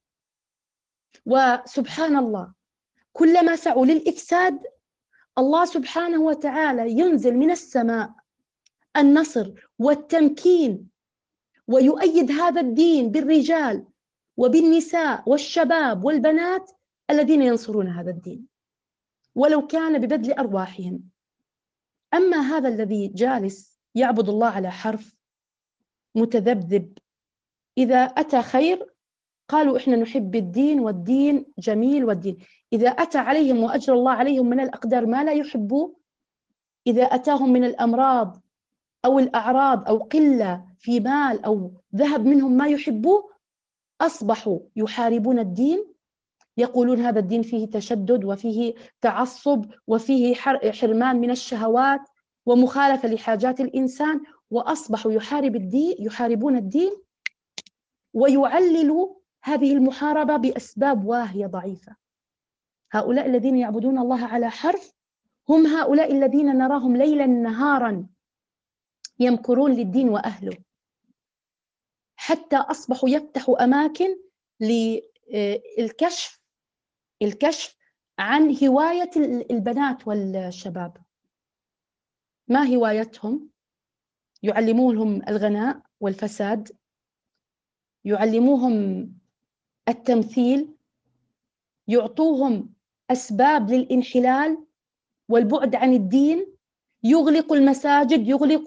وسبحان الله، كلما سعوا للإفساد الله سبحانه وتعالى ينزل من السماء النصر والتمكين، ويؤيد هذا الدين بالرجال وبالنساء والشباب والبنات الذين ينصرون هذا الدين ولو كان ببذل أرواحهم. أما هذا الذي جالس يعبد الله على حرف متذبذب، إذا أتى خير قالوا إحنا نحب الدين والدين جميل والدين، إذا أتى عليهم وأجر الله عليهم من الأقدار ما لا يحبوه، إذا أتاهم من الأمراض أو الأعراض أو قلة في مال أو ذهب منهم ما يحبوه، أصبحوا يحاربون الدين، يقولون هذا الدين فيه تشدد وفيه تعصب وفيه حرمان من الشهوات ومخالفة لحاجات الإنسان، وأصبحوا يحارب الدين يحاربون الدين ويعللوا هذه المحاربة بأسباب واهية ضعيفة. هؤلاء الذين يعبدون الله على حرف هم هؤلاء الذين نراهم ليلا نهارا يمكرون للدين وأهله، حتى أصبحوا يفتحوا أماكن للكشف الكشف عن هواية البنات والشباب. ما هوايتهم؟ يعلمونهم الغناء والفساد، يعلموهم التمثيل، يعطوهم أسباب للانحلال والبعد عن الدين، يغلق المساجد، يغلق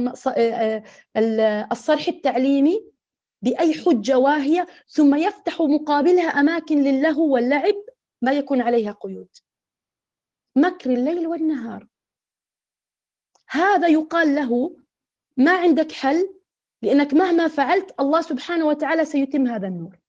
الصرح التعليمي بأي حجة واهية، ثم يفتح مقابلها أماكن للهو واللعب ما يكون عليها قيود. مكر الليل والنهار. هذا يقال له ما عندك حل، لأنك مهما فعلت الله سبحانه وتعالى سيتم هذا النور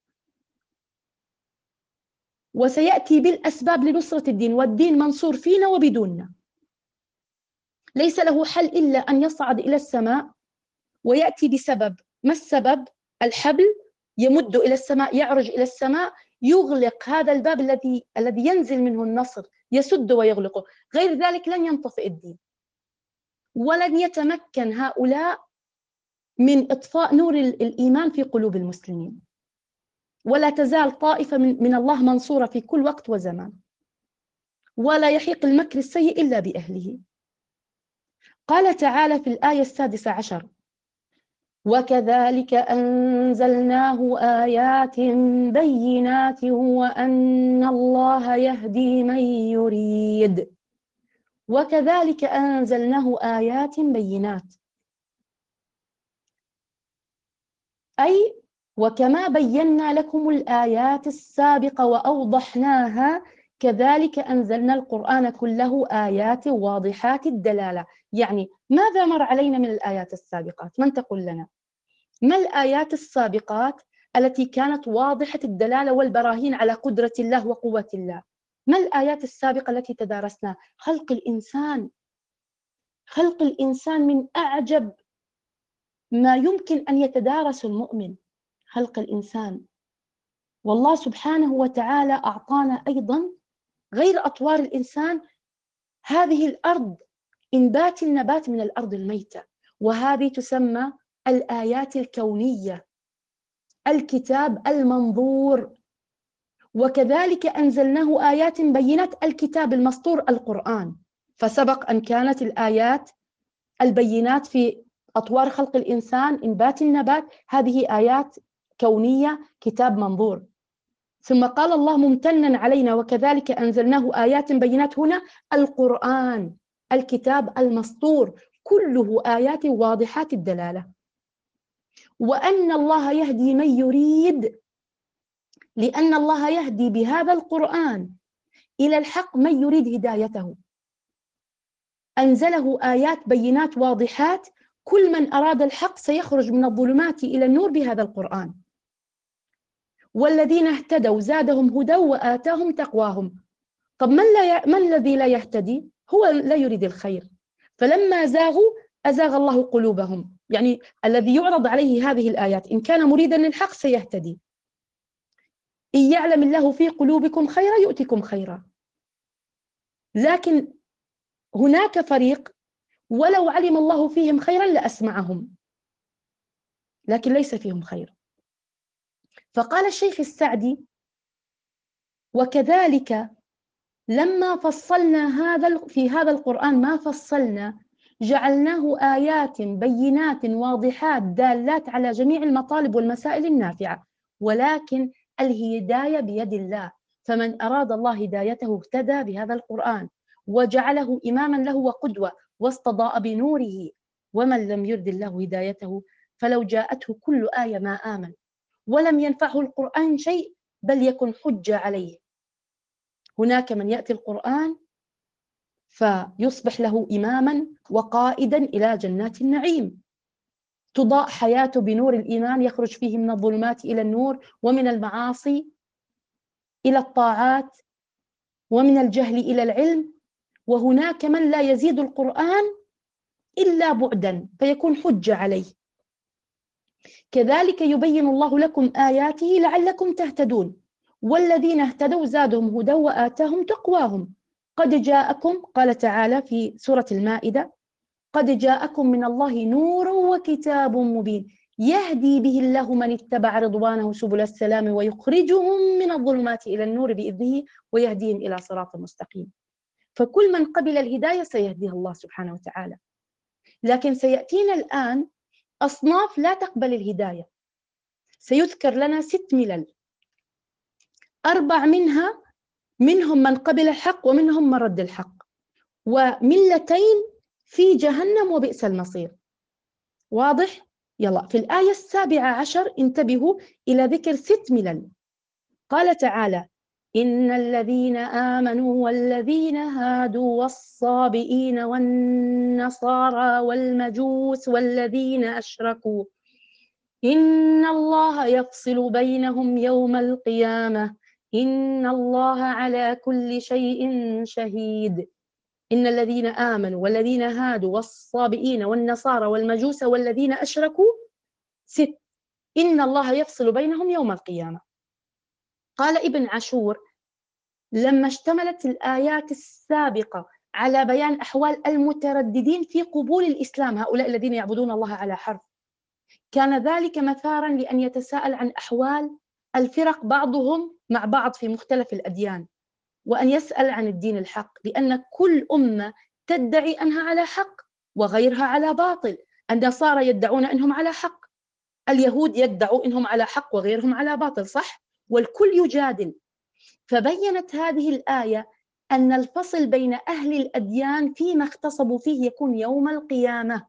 وسيأتي بالأسباب لنصرة الدين، والدين منصور فينا وبدوننا. ليس له حل إلا أن يصعد إلى السماء ويأتي بسبب. ما السبب؟ الحبل يمد إلى السماء، يعرج إلى السماء، يغلق هذا الباب الذي الذي ينزل منه النصر، يسد ويغلقه. غير ذلك لن ينطفئ الدين، ولن يتمكن هؤلاء من إطفاء نور الإيمان في قلوب المسلمين، ولا تزال طائفة من, من الله منصورة في كل وقت وزمان، ولا يحيق المكر السيء إلا بأهله. قال تعالى في الآية السادسة عشر: وكذلك أنزلناه آيات بينات وأن الله يهدي من يريد. وكذلك أنزلناه آيات بينات، أي وكما بينا لكم الآيات السابقة وأوضحناها كذلك أنزلنا القرآن كله آيات واضحات الدلالة. يعني ماذا مر علينا من الآيات السابقات؟ من تقول لنا ما الآيات السابقات التي كانت واضحة الدلالة والبراهين على قدرة الله وقوة الله؟ ما الآيات السابقة التي تدارسنا؟ خلق الإنسان. خلق الإنسان من أعجب ما يمكن أن يتدارس المؤمن، خلق الإنسان. والله سبحانه وتعالى أعطانا أيضا غير أطوار الإنسان هذه الأرض، إنبات النبات من الأرض الميتة، وهذه تسمى الآيات الكونية الكتاب المنظور، وكذلك أنزلناه آيات بينات الكتاب المسطور القرآن. فسبق أن كانت الآيات البينات في أطوار خلق الإنسان، إنبات النبات، هذه آيات كونية، كتاب منظور. ثم قال الله ممتنا علينا وكذلك أنزلناه آيات بينات، هنا القرآن الكتاب المسطور كله آيات واضحات الدلالة. وأن الله يهدي من يريد، لأن الله يهدي بهذا القرآن إلى الحق من يريد هدايته. أنزله آيات بينات واضحات، كل من أراد الحق سيخرج من الظلمات إلى النور بهذا القرآن. والذين اهتدوا زادهم هدى وآتاهم تقواهم. طب من, لا ي... من الذي لا يهتدي؟ هو لا يريد الخير، فلما زاغوا أزاغ الله قلوبهم. يعني الذي يعرض عليه هذه الآيات إن كان مريدا للحق سيهتدي. إن يعلم الله في قلوبكم خيرا يؤتكم خيرا. لكن هناك فريق ولو علم الله فيهم خيرا لأسمعهم، لكن ليس فيهم خير. فقال الشيخ السعدي: وكذلك لما فصلنا هذا في هذا القرآن ما فصلنا جعلناه آيات بينات واضحات دالات على جميع المطالب والمسائل النافعة، ولكن الهداية بيد الله، فمن أراد الله هدايته اهتدى بهذا القرآن وجعله إماما له وقدوة واستضاء بنوره، ومن لم يرد الله هدايته فلو جاءته كل آية ما آمن ولم ينفعه القرآن شيء بل يكن حجة عليه. هناك من يأتي القرآن فيصبح له إماما وقائدا إلى جنات النعيم، تضاء حياته بنور الإيمان، يخرج فيه من الظلمات إلى النور، ومن المعاصي إلى الطاعات، ومن الجهل إلى العلم. وهناك من لا يزيد القرآن إلا بعدا فيكون حجة عليه. كذلك يبين الله لكم آياته لعلكم تهتدون. والذين اهتدوا زادهم هدى وآتاهم تقواهم. قد جاءكم، قال تعالى في سورة المائدة: قد جاءكم من الله نور وكتاب مبين يهدي به الله من اتبع رضوانه سبل السلام ويخرجهم من الظلمات إلى النور بإذنه ويهديهم إلى صراط مستقيم. فكل من قبل الهداية سيهديه الله سبحانه وتعالى. لكن سيأتينا الآن أصناف لا تقبل الهداية. سيذكر لنا ست ملل، أربع منها منهم من قبل الحق ومنهم من رد الحق، وملتين في جهنم وبئس المصير. واضح؟ يلا في الآية السابعة عشر انتبهوا إلى ذكر ست ملل. قال تعالى: إن الذين آمنوا والذين هادوا والصابئين والنصارى والمجوس والذين أشركوا إن الله يفصل بينهم يوم القيامة إن الله على كل شيء شهيد. إن الذين آمنوا والذين هادوا والصابئين والنصارى والمجوس والذين أشركوا ست، إن الله يفصل بينهم يوم القيامة. قال ابن عاشور: لما اشتملت الآيات السابقة على بيان أحوال المترددين في قبول الإسلام، هؤلاء الذين يعبدون الله على حرف، كان ذلك مثارا لأن يتساءل عن أحوال الفرق بعضهم مع بعض في مختلف الأديان، وأن يسأل عن الدين الحق، لأن كل أمة تدعي أنها على حق وغيرها على باطل. النصارى يدعون أنهم على حق، اليهود يدعوا أنهم على حق وغيرهم على باطل، صح؟ والكل يجادل. فبينت هذه الآية أن الفصل بين أهل الأديان فيما اختصبوا فيه يكون يوم القيامة،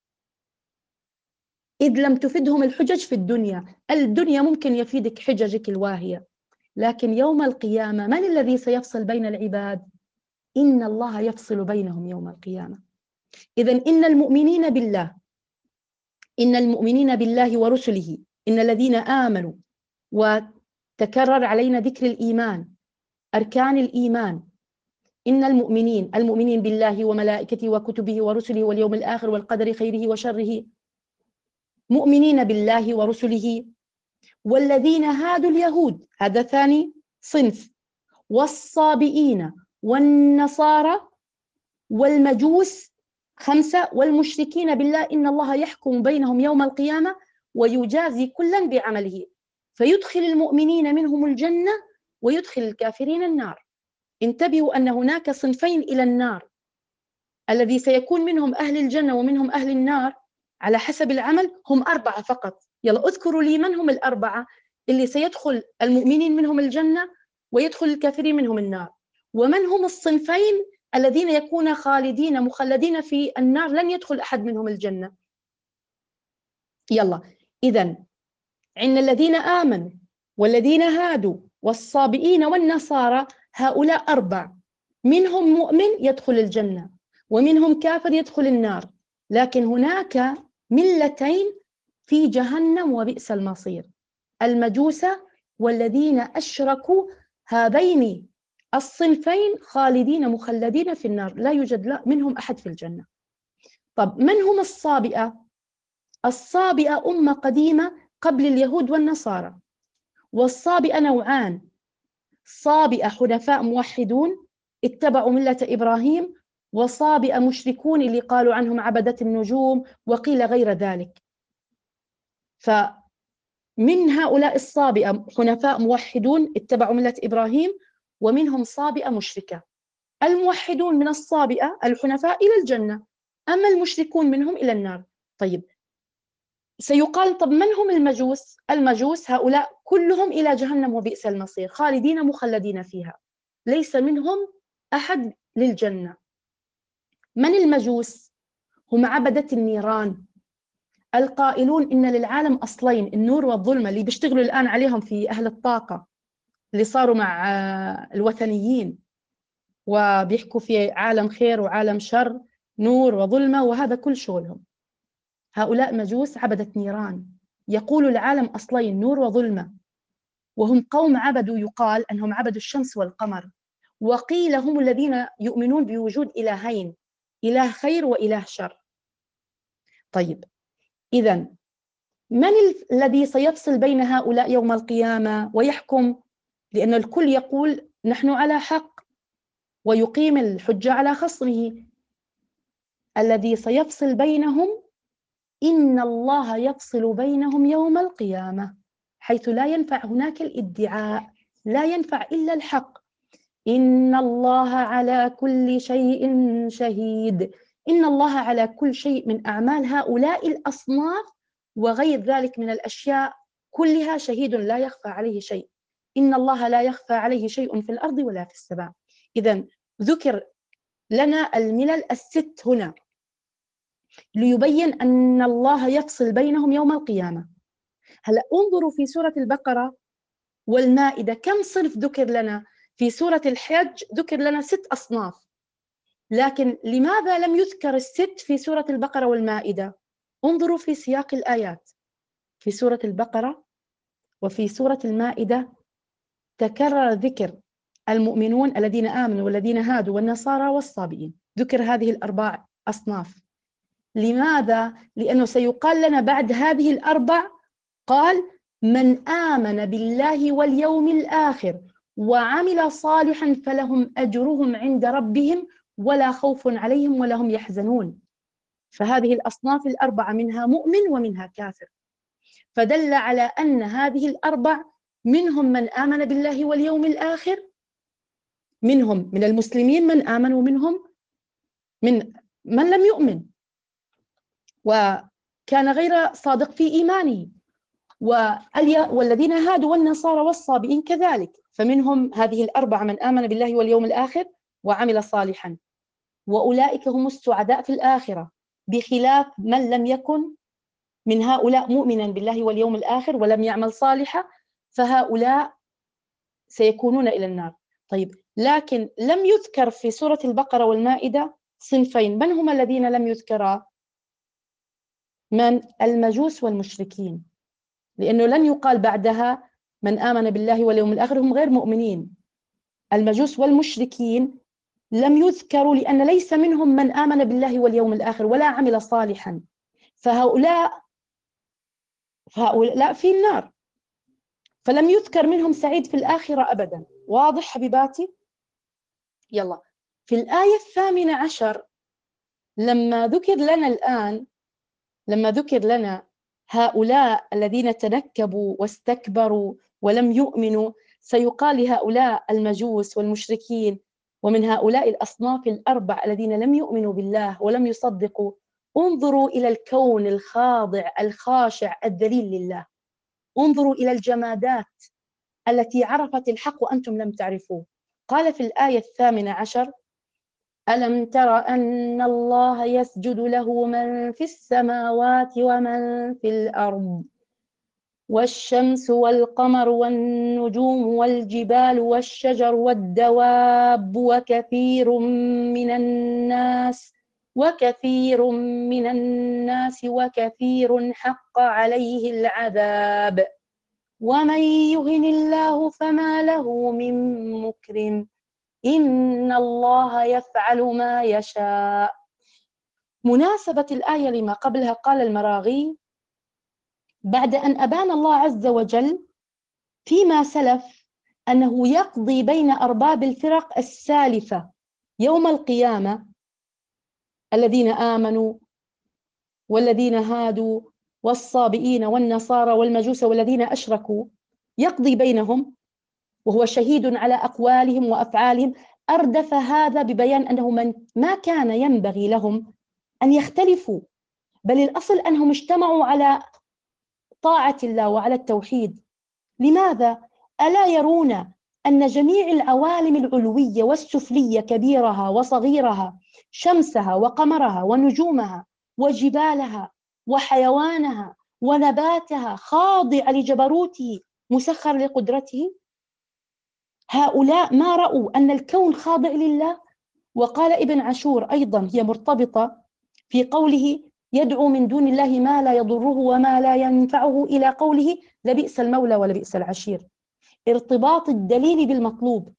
إذ لم تفدهم الحجج في الدنيا. الدنيا ممكن يفيدك حججك الواهية، لكن يوم القيامة من الذي سيفصل بين العباد؟ إن الله يفصل بينهم يوم القيامة. إذن إن المؤمنين بالله إن المؤمنين بالله ورسله، إن الذين آمنوا، وتكرر علينا ذكر الإيمان، أركان الإيمان. إن المؤمنين المؤمنين بالله وملائكته وكتبه ورسله واليوم الآخر والقدر خيره وشره، مؤمنين بالله ورسله. والذين هادوا اليهود، هذا ثاني صنف، والصابئين والنصارى والمجوس خمسة، والمشركين بالله إن الله يحكم بينهم يوم القيامة ويجازي كلا بعمله. فيدخل المؤمنين منهم الجنة ويدخل الكافرين النار. انتبهوا أن هناك صنفين إلى النار، الذي سيكون منهم أهل الجنة ومنهم أهل النار على حسب العمل هم أربعة فقط. يلا اذكروا لي من هم الأربعة اللي سيدخل المؤمنين منهم الجنة ويدخل الكافرين منهم النار، ومن هم الصنفين الذين يكون خالدين مخلدين في النار لن يدخل أحد منهم الجنة. يلا إذن عندنا الذين آمنوا والذين هادوا والصابئين والنصارى، هؤلاء أربع، منهم مؤمن يدخل الجنة ومنهم كافر يدخل النار، لكن هناك ملتين في جهنم وبئس المصير، المجوس والذين أشركوا. هذين الصنفين خالدين مخلدين في النار، لا يوجد منهم أحد في الجنة. طب من هم الصابئة؟ الصابئة أمة قديمة قبل اليهود والنصارى، والصابئة نوعان: صابئة حنفاء موحدون اتبعوا ملة إبراهيم، وصابئة مشركون اللي قالوا عنهم عبدة النجوم وقيل غير ذلك. فمن هؤلاء الصابئة حنفاء موحدون اتبعوا ملة إبراهيم، ومنهم صابئة مشركة. الموحدون من الصابئة الحنفاء إلى الجنة، أما المشركون منهم إلى النار. طيب سيقال طب من هم المجوس؟ المجوس هؤلاء كلهم إلى جهنم وبئس المصير، خالدين مخلدين فيها، ليس منهم أحد للجنة. من المجوس؟ هم عبدة النيران، القائلون إن للعالم أصلين، النور والظلمة، اللي بيشتغلوا الآن عليهم في أهل الطاقة، اللي صاروا مع الوثنيين وبيحكوا في عالم خير وعالم شر، نور وظلمة، وهذا كل شغلهم. هؤلاء مجوس عبدة نيران، يقول العالم أصلين، نور وظلمة، وهم قوم عبدوا، يقال أنهم عبدوا الشمس والقمر، وقيل هم الذين يؤمنون بوجود إلهين، إله خير وإله شر. طيب إذن من الذي سيفصل بين هؤلاء يوم القيامة ويحكم؟ لأن الكل يقول نحن على حق ويقيم الحجة على خصمه. الذي سيفصل بينهم إن الله يفصل بينهم يوم القيامة، حيث لا ينفع هناك الادعاء، لا ينفع إلا الحق. إن الله على كل شيء شهيد. إن الله على كل شيء من أعمال هؤلاء الأصناف وغير ذلك من الأشياء كلها شهيد، لا يخفى عليه شيء. إن الله لا يخفى عليه شيء في الأرض ولا في السماء. إذن ذكر لنا الملل الست هنا ليبين أن الله يفصل بينهم يوم القيامة. هلأ انظروا في سورة البقرة والمائدة كم صنف ذكر لنا. في سورة الحج ذكر لنا ست أصناف، لكن لماذا لم يذكر الست في سورة البقرة والمائدة؟ انظروا في سياق الآيات، في سورة البقرة وفي سورة المائدة تكرر ذكر المؤمنون الذين آمنوا والذين هادوا والنصارى والصابئين، ذكر هذه الأربع أصناف. لماذا؟ لأنه سيقال لنا بعد هذه الأربع، قال من آمن بالله واليوم الآخر وعمل صالحا فلهم أجرهم عند ربهم ولا خوف عليهم ولا هم يحزنون. فهذه الأصناف الأربعة منها مؤمن ومنها كافر، فدل على أن هذه الأربع منهم من آمن بالله واليوم الآخر، منهم من المسلمين من آمن ومنهم من من لم يؤمن وكان غير صادق في إيمانه، والذين هادوا والنصارى والصابئين كذلك، فمنهم هذه الأربعة من آمن بالله واليوم الآخر وعمل صالحا، وأولئك هم السعداء في الآخرة، بخلاف من لم يكن من هؤلاء مؤمنا بالله واليوم الآخر ولم يعمل صالحا، فهؤلاء سيكونون إلى النار. طيب لكن لم يذكر في سورة البقرة والمائدة صنفين، من هم الذين لم يذكرا؟ من المجوس والمشركين، لأنه لن يقال بعدها من آمن بالله واليوم الآخر، هم غير مؤمنين. المجوس والمشركين لم يذكروا لأن ليس منهم من آمن بالله واليوم الآخر ولا عمل صالحا، فهؤلاء فهؤلاء في النار، فلم يذكر منهم سعيد في الآخرة أبدا. واضح حبيباتي؟ يلا في الآية الثامنة عشر لما ذكر لنا الآن لما ذكر لنا هؤلاء الذين تنكبوا واستكبروا ولم يؤمنوا سيقال لهؤلاء المجوس والمشركين ومن هؤلاء الأصناف الأربع الذين لم يؤمنوا بالله ولم يصدقوا: انظروا إلى الكون الخاضع الخاشع الذليل لله، انظروا إلى الجمادات التي عرفت الحق وأنتم لم تعرفوه. قال في الآية الثامنة عشر: ألم تر أن الله يسجد له من في السماوات ومن في الأرض والشمس والقمر والنجوم والجبال والشجر والدواب وكثير من الناس وكثير من الناس وكثير حق عليه العذاب ومن يهن الله فما له من مكرم إن الله يفعل ما يشاء. مناسبة الآية لما قبلها: قال المراغي بعد أن أبان الله عز وجل فيما سلف أنه يقضي بين أرباب الفرق السالفة يوم القيامة، الذين آمنوا والذين هادوا والصابئين والنصارى والمجوس والذين أشركوا، يقضي بينهم وهو شهيد على أقوالهم وأفعالهم. أردف هذا ببيان أنه من ما كان ينبغي لهم أن يختلفوا، بل الأصل أنهم اجتمعوا على طاعة الله وعلى التوحيد. لماذا؟ ألا يرون أن جميع العوالم العلوية والسفلية، كبيرها وصغيرها، شمسها وقمرها ونجومها وجبالها وحيوانها ونباتها، خاضع لجبروته مسخر لقدرته؟ هؤلاء ما رأوا أن الكون خاضع لله. وقال ابن عاشور أيضا، هي مرتبطة في قوله: يدعو من دون الله ما لا يضره وما لا ينفعه، إلى قوله: لبئس المولى ولبئس العشير. ارتباط الدليل بالمطلوب،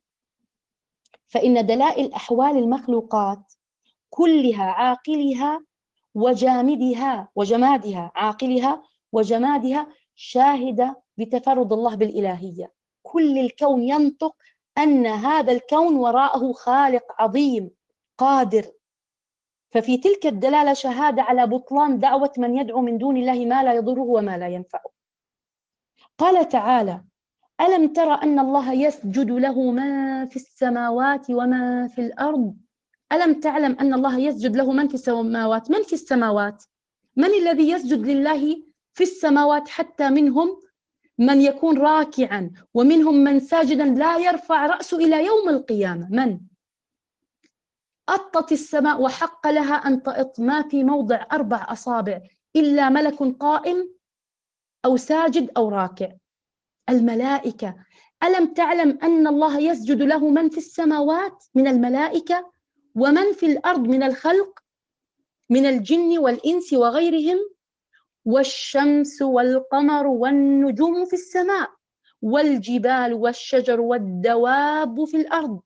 فإن دلائل أحوال المخلوقات كلها، عاقلها وجامدها وجمادها، عاقلها وجمادها، شاهدة بتفرد الله بالإلهية. كل الكون ينطق أن هذا الكون وراءه خالق عظيم قادر. ففي تلك الدلالة شهادة على بطلان دعوة من يدعو من دون الله ما لا يضره وما لا ينفعه. قال تعالى: ألم تر أن الله يسجد له من في السماوات وما في الأرض. ألم تعلم أن الله يسجد له من في السماوات؟ من في السماوات؟ من الذي يسجد لله في السماوات؟ حتى منهم من يكون راكعا ومنهم من ساجدا لا يرفع رأسه إلى يوم القيامة. من أطت السماء وحق لها أن تأط ما في موضع أربع أصابع إلا ملك قائم أو ساجد أو راكع. الملائكة. ألم تعلم أن الله يسجد له من في السماوات من الملائكة ومن في الأرض من الخلق من الجن والإنس وغيرهم؟ والشمس والقمر والنجوم في السماء والجبال والشجر والدواب في الأرض.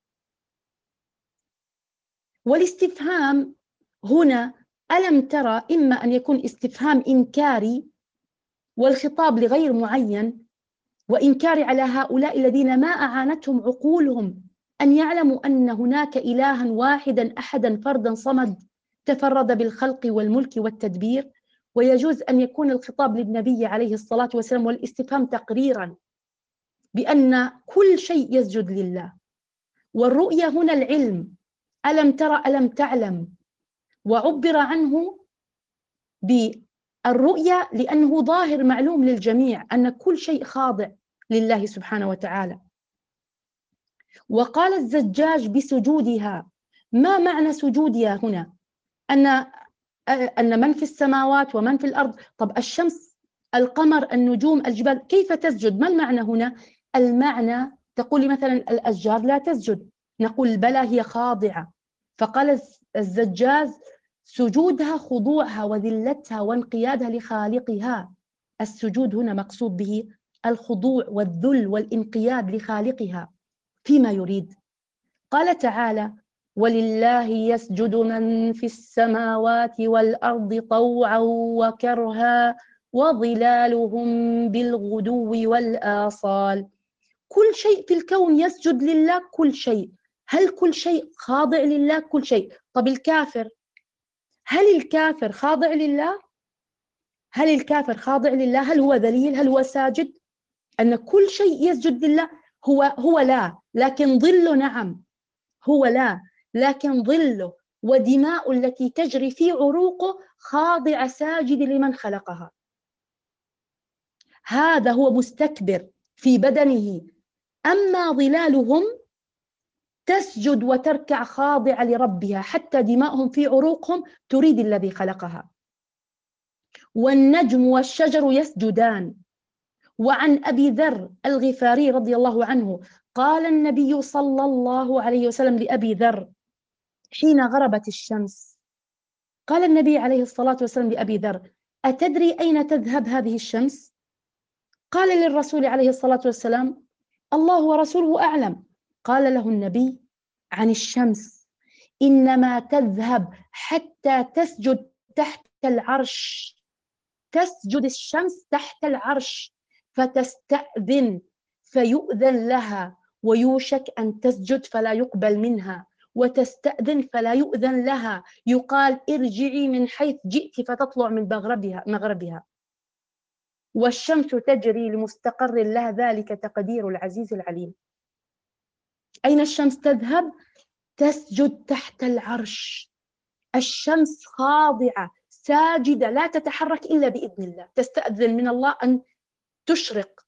والاستفهام هنا ألم ترى إما أن يكون استفهام إنكاري والخطاب لغير معين، وإنكاري على هؤلاء الذين ما أعانتهم عقولهم أن يعلموا أن هناك إلها واحدا أحدا فردا صمد تفرد بالخلق والملك والتدبير. ويجوز أن يكون الخطاب للنبي عليه الصلاة والسلام والاستفهام تقريرا بأن كل شيء يسجد لله. والرؤية هنا العلم: ألم ترى ألم تعلم، وعبر عنه بالرؤية لأنه ظاهر معلوم للجميع أن كل شيء خاضع لله سبحانه وتعالى. وقال الزجاج بسجودها. ما معنى سجودها هنا؟ أن أن من في السماوات ومن في الأرض. طب الشمس، القمر، النجوم، الجبال كيف تسجد؟ ما المعنى هنا؟ المعنى تقول مثلا الأشجار لا تسجد، نقول بلى هي خاضعة. فقال الزجاج سجودها خضوعها وذلتها وانقيادها لخالقها. السجود هنا مقصود به الخضوع والذل والانقياد لخالقها فيما يريد. قال تعالى: ولله يسجد من في السماوات والأرض طوعا وكرها وظلالهم بالغدو والآصال. كل شيء في الكون يسجد لله، كل شيء. هل كل شيء خاضع لله؟ كل شيء. طب الكافر، هل الكافر خاضع لله؟ هل الكافر خاضع لله؟ هل هو ذليل؟ هل هو ساجد؟ أن كل شيء يسجد لله؟ هو هو لا، لكن ظله نعم. هو لا، لكن ظله ودماء التي تجري في عروقه خاضع ساجد لمن خلقها. هذا هو مستكبر في بدنه. أما ظلالهم تسجد وتركع خاضعة لربها، حتى دماؤهم في عروقهم تريد الذي خلقها. والنجم والشجر يسجدان. وعن أبي ذر الغفاري رضي الله عنه قال النبي صلى الله عليه وسلم لأبي ذر حين غربت الشمس، قال النبي عليه الصلاة والسلام لأبي ذر: أتدري أين تذهب هذه الشمس؟ قال للرسول عليه الصلاة والسلام: الله ورسوله أعلم. قال له النبي: عن الشمس، إنما تذهب حتى تسجد تحت العرش. تسجد الشمس تحت العرش فتستأذن فيؤذن لها، ويوشك أن تسجد فلا يقبل منها، وتستأذن فلا يؤذن لها، يقال ارجعي من حيث جئت فتطلع من مغربها مغربها. والشمس تجري لمستقر لها، ذلك تقدير العزيز العليم. أين الشمس تذهب؟ تسجد تحت العرش. الشمس خاضعة ساجدة لا تتحرك إلا بإذن الله، تستأذن من الله أن تشرق.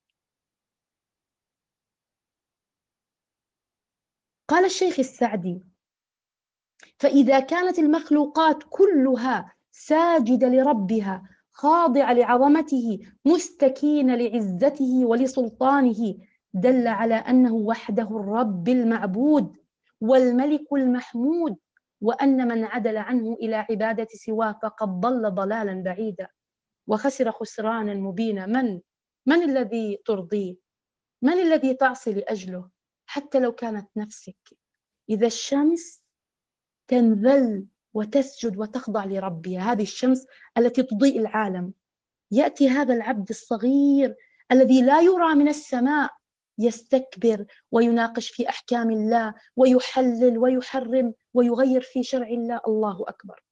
قال الشيخ السعدي: فإذا كانت المخلوقات كلها ساجدة لربها خاضعة لعظمته مستكينة لعزته ولسلطانه، دل على أنه وحده الرب المعبود والملك المحمود، وأن من عدل عنه إلى عبادة سواه فقد ضل ضلالا بعيدا وخسر خسرانا مبينا. من من الذي ترضيه؟ من الذي تعصي لأجله؟ حتى لو كانت نفسك. إذا الشمس تنذل وتسجد وتخضع لربها، هذه الشمس التي تضيء العالم، يأتي هذا العبد الصغير الذي لا يرى من السماء يستكبر ويناقش في أحكام الله ويحلل ويحرم ويغير في شرع الله. الله أكبر.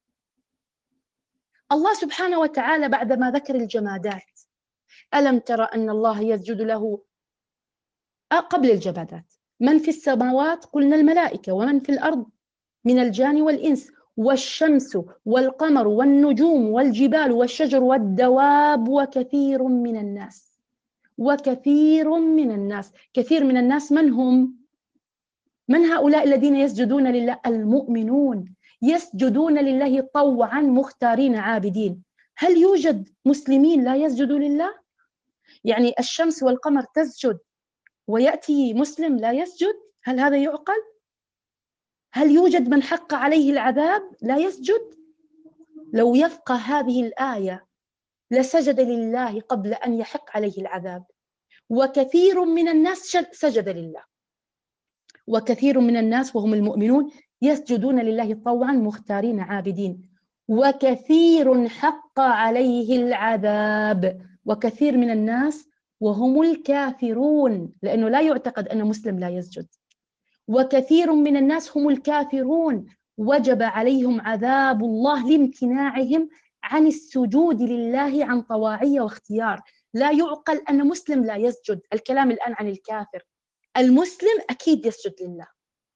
الله سبحانه وتعالى بعدما ذكر الجمادات: ألم ترى أن الله يسجد له قبل الجمادات من في السماوات؟ قلنا الملائكة. ومن في الأرض؟ من الجان والإنس، والشمس والقمر والنجوم والجبال والشجر والدواب وكثير من الناس. وكثير من الناس. كثير من الناس من هم؟ من هؤلاء الذين يسجدون لله؟ المؤمنون، يسجدون لله طوعا مختارين عابدين. هل يوجد مسلمين لا يسجدوا لله؟ يعني الشمس والقمر تسجد ويأتي مسلم لا يسجد؟ هل هذا يعقل؟ هل يوجد من حق عليه العذاب لا يسجد؟ لو يفقه هذه الآية لسجد لله قبل أن يحق عليه العذاب. وكثير من الناس سجد لله، وكثير من الناس وهم المؤمنون يسجدون لله طوعا مختارين عابدين. وكثير حق عليه العذاب. وكثير من الناس وهم الكافرون، لأنه لا يعتقد أن مسلم لا يسجد. وكثير من الناس هم الكافرون وجب عليهم عذاب الله لامتناعهم عن السجود لله عن طواعية واختيار. لا يعقل أن مسلم لا يسجد. الكلام الآن عن الكافر. المسلم أكيد يسجد لله،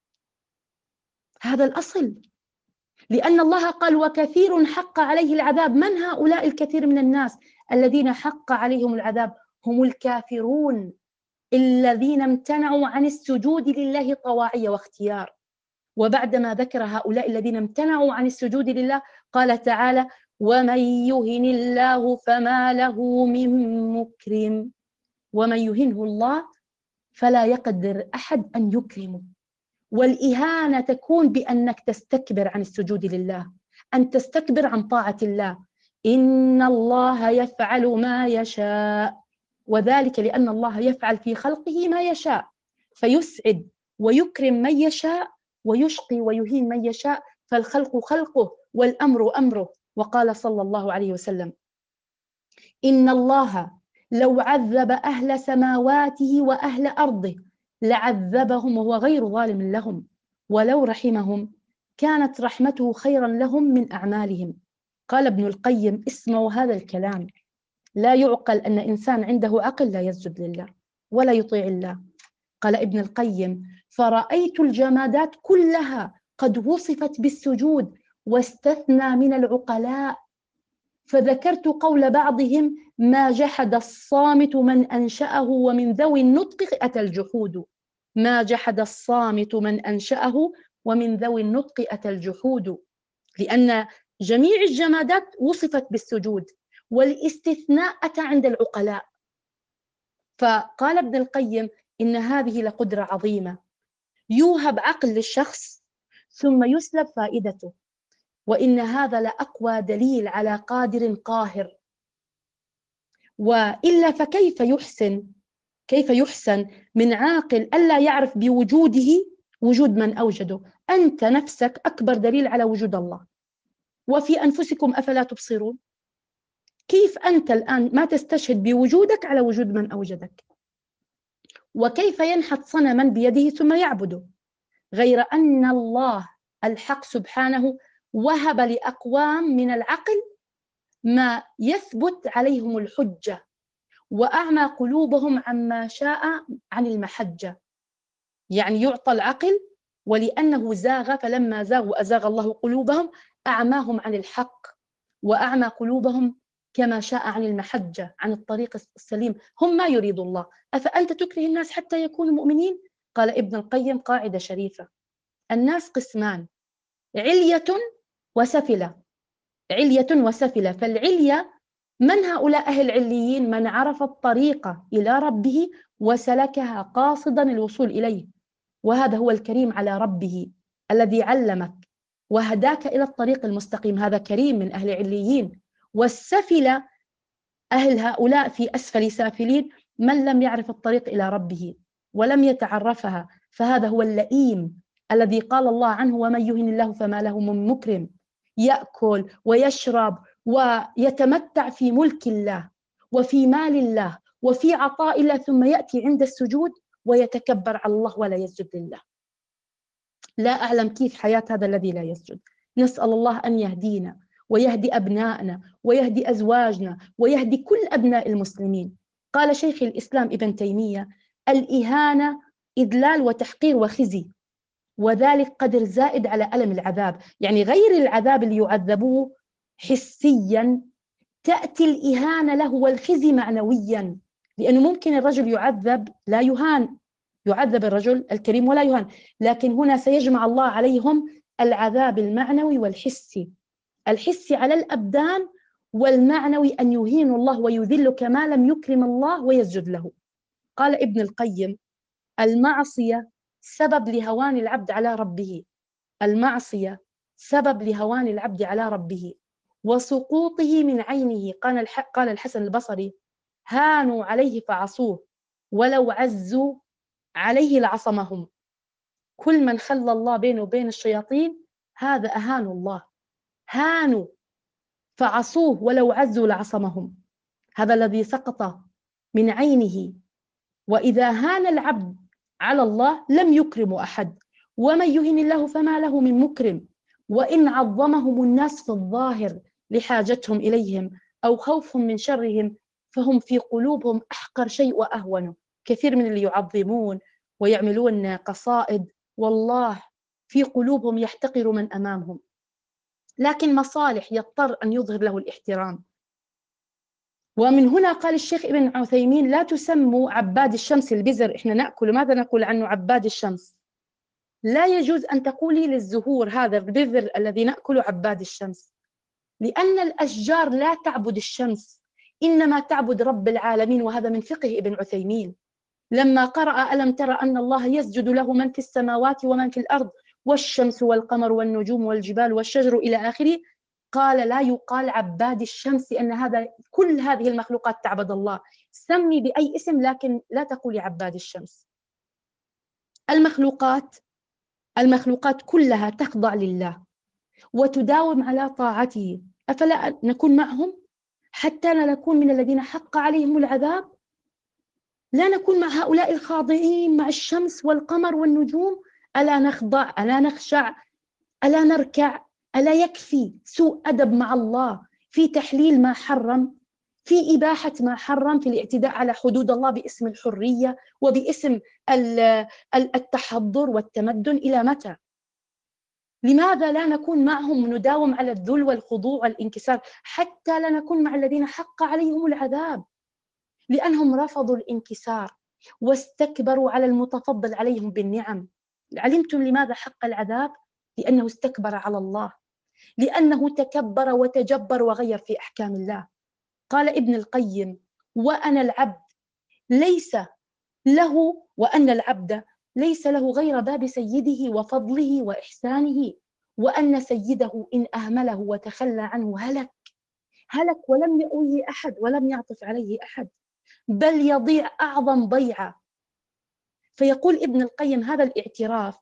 هذا الأصل، لأن الله قال: وكثير حق عليه العذاب. من هؤلاء الكثير من الناس الذين حق عليهم العذاب؟ هم الكافرون الذين امتنعوا عن السجود لله طواعية واختيار. وبعدما ذكر هؤلاء الذين امتنعوا عن السجود لله قال تعالى: ومن يهن الله فما له من مكرم. ومن يهنه الله فلا يقدر أحد أن يكرمه. والإهانة تكون بأنك تستكبر عن السجود لله، أن تستكبر عن طاعة الله. إن الله يفعل ما يشاء، وذلك لأن الله يفعل في خلقه ما يشاء، فيسعد ويكرم من يشاء ويشقي ويهين من يشاء. فالخلق خلقه والأمر أمره. وقال صلى الله عليه وسلم: إن الله لو عذب أهل سماواته وأهل أرضه لعذبهم وهو غير ظالم لهم، ولو رحمهم كانت رحمته خيرا لهم من أعمالهم. قال ابن القيم: اسمعوا هذا الكلام، لا يعقل أن إنسان عنده عقل لا يسجد لله ولا يطيع الله. قال ابن القيم: فرأيت الجمادات كلها قد وصفت بالسجود واستثنى من العقلاء، فذكرت قول بعضهم: ما جحد الصامت من أنشأه ومن ذوي النطق أتى الجحود. ما جحد الصامت من أنشأه ومن ذوي النطق أتى الجحود، لأن جميع الجمادات وصفت بالسجود والاستثناء أتى عند العقلاء. فقال ابن القيم: إن هذه لقدرة عظيمة، يوهب عقل للشخص ثم يسلب فائدته، وإن هذا لأقوى دليل على قادر قاهر. وإلا فكيف يحسن كيف يحسن من عاقل ألا يعرف بوجوده وجود من أوجده؟ أنت نفسك أكبر دليل على وجود الله، وفي أنفسكم أفلا تبصرون؟ كيف أنت الآن ما تستشهد بوجودك على وجود من أوجدك؟ وكيف ينحت صنما بيده ثم يعبده؟ غير أن الله الحق سبحانه وهب لأقوام من العقل ما يثبت عليهم الحجة، وأعمى قلوبهم عما شاء عن المحجة. يعني يعطى العقل، ولأنه زاغ، فلما زاغوا أزاغ الله قلوبهم، أعماهم عن الحق وأعمى قلوبهم كما شاء عن المحجة، عن الطريق السليم. هم ما يريد الله. أفأنت تكره الناس حتى يكونوا مؤمنين؟ قال ابن القيم قاعدة شريفة: الناس قسمان، علية وسفلة. علية وسفلة. فالعلية من هؤلاء أهل العليين؟ من عرف الطريق إلى ربه وسلكها قاصدا الوصول إليه، وهذا هو الكريم على ربه الذي علمك وهداك إلى الطريق المستقيم، هذا كريم من أهل عليين. والسفلة أهل هؤلاء في أسفل سافلين، من لم يعرف الطريق إلى ربه ولم يتعرفها، فهذا هو اللئيم الذي قال الله عنه: ومن يهن الله فما له من مكرم. يأكل ويشرب ويتمتع في ملك الله وفي مال الله وفي عطاء الله، ثم يأتي عند السجود ويتكبر على الله ولا يسجد لله. لا أعلم كيف حياة هذا الذي لا يسجد. نسأل الله أن يهدينا ويهدي أبنائنا ويهدي أزواجنا ويهدي كل أبناء المسلمين. قال شيخ الإسلام ابن تيمية: الإهانة إذلال وتحقير وخزي، وذلك قدر زائد على ألم العذاب. يعني غير العذاب اللي يعذبوه حسيا، تأتي الإهانة له والخزي معنويا، لأنه ممكن الرجل يعذب لا يهان، يعذب الرجل الكريم ولا يهان، لكن هنا سيجمع الله عليهم العذاب المعنوي والحسي. الحسي على الأبدان، والمعنوي أن يهين الله ويذل كما لم يكرم الله ويسجد له. قال ابن القيم: المعصية سبب لهوان العبد على ربه. المعصية سبب لهوان العبد على ربه وسقوطه من عينه. قال قال الحسن البصري: هانوا عليه فعصوه ولو عزوا عليه لعصمهم. كل من خلى الله بينه وبين الشياطين هذا أهانوا الله. هانوا فعصوه ولو عزوا لعصمهم. هذا الذي سقط من عينه. وإذا هان العبد على الله لم يكرم أحد. ومن يهن الله فما له من مكرم. وإن عظمهم الناس في الظاهر لحاجتهم إليهم أو خوفهم من شرهم، فهم في قلوبهم أحقر شيء وأهونه. كثير من اللي يعظمون ويعملون قصائد، والله في قلوبهم يحتقر من أمامهم، لكن مصالح يضطر أن يظهر له الاحترام. ومن هنا قال الشيخ ابن عثيمين: لا تسموا عباد الشمس البزر. إحنا نأكل، ماذا نقول عنه؟ عباد الشمس. لا يجوز أن تقولي للزهور هذا البذر الذي نأكل عباد الشمس، لأن الأشجار لا تعبد الشمس، إنما تعبد رب العالمين. وهذا من فقه ابن عثيمين لما قرأ: ألم ترى أن الله يسجد له من في السماوات ومن في الأرض والشمس والقمر والنجوم والجبال والشجر إلى آخره. قال: لا يقال عباد الشمس، أن هذا كل هذه المخلوقات تعبد الله. سمي بأي اسم، لكن لا تقولي عباد الشمس. المخلوقات المخلوقات كلها تخضع لله وتداوم على طاعته، أفلا نكون معهم حتى لا نكون من الذين حق عليهم العذاب؟ لا نكون مع هؤلاء الخاضعين مع الشمس والقمر والنجوم؟ ألا نخضع؟ ألا نخشع؟ ألا نركع؟ ألا يكفي سوء أدب مع الله في تحليل ما حرم، في إباحة ما حرم، في الاعتداء على حدود الله باسم الحرية وباسم التحضر والتمدن؟ إلى متى؟ لماذا لا نكون معهم نداوم على الذل والخضوع والانكسار حتى لا نكون مع الذين حق عليهم العذاب؟ لأنهم رفضوا الانكسار واستكبروا على المتفضل عليهم بالنعم. علمتم لماذا حق العذاب؟ لأنه استكبر على الله، لأنه تكبر وتجبر وغير في أحكام الله. قال ابن القيم: وأنا العبد ليس له وأن العبد ليس له غير باب سيده وفضله وإحسانه، وأن سيده إن أهمله وتخلى عنه هلك هلك ولم يؤوي أحد ولم يعطف عليه أحد، بل يضيع أعظم ضيعة. فيقول ابن القيم: هذا الاعتراف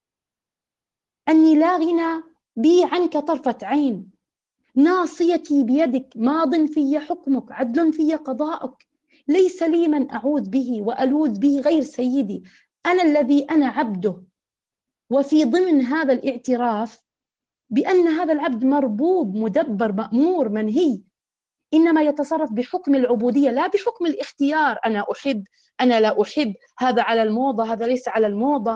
أني لا غنى بي عنك طرفة عين، ناصيتي بيدك، ماض في حكمك، عدل في قضاءك، ليس لي من أعوذ به وألوذ به غير سيدي، أنا الذي أنا عبده. وفي ضمن هذا الاعتراف بأن هذا العبد مربوب مدبر مأمور منهي، إنما يتصرف بحكم العبودية لا بحكم الاختيار، أنا أحب أنا لا أحب، هذا على الموضة هذا ليس على الموضة،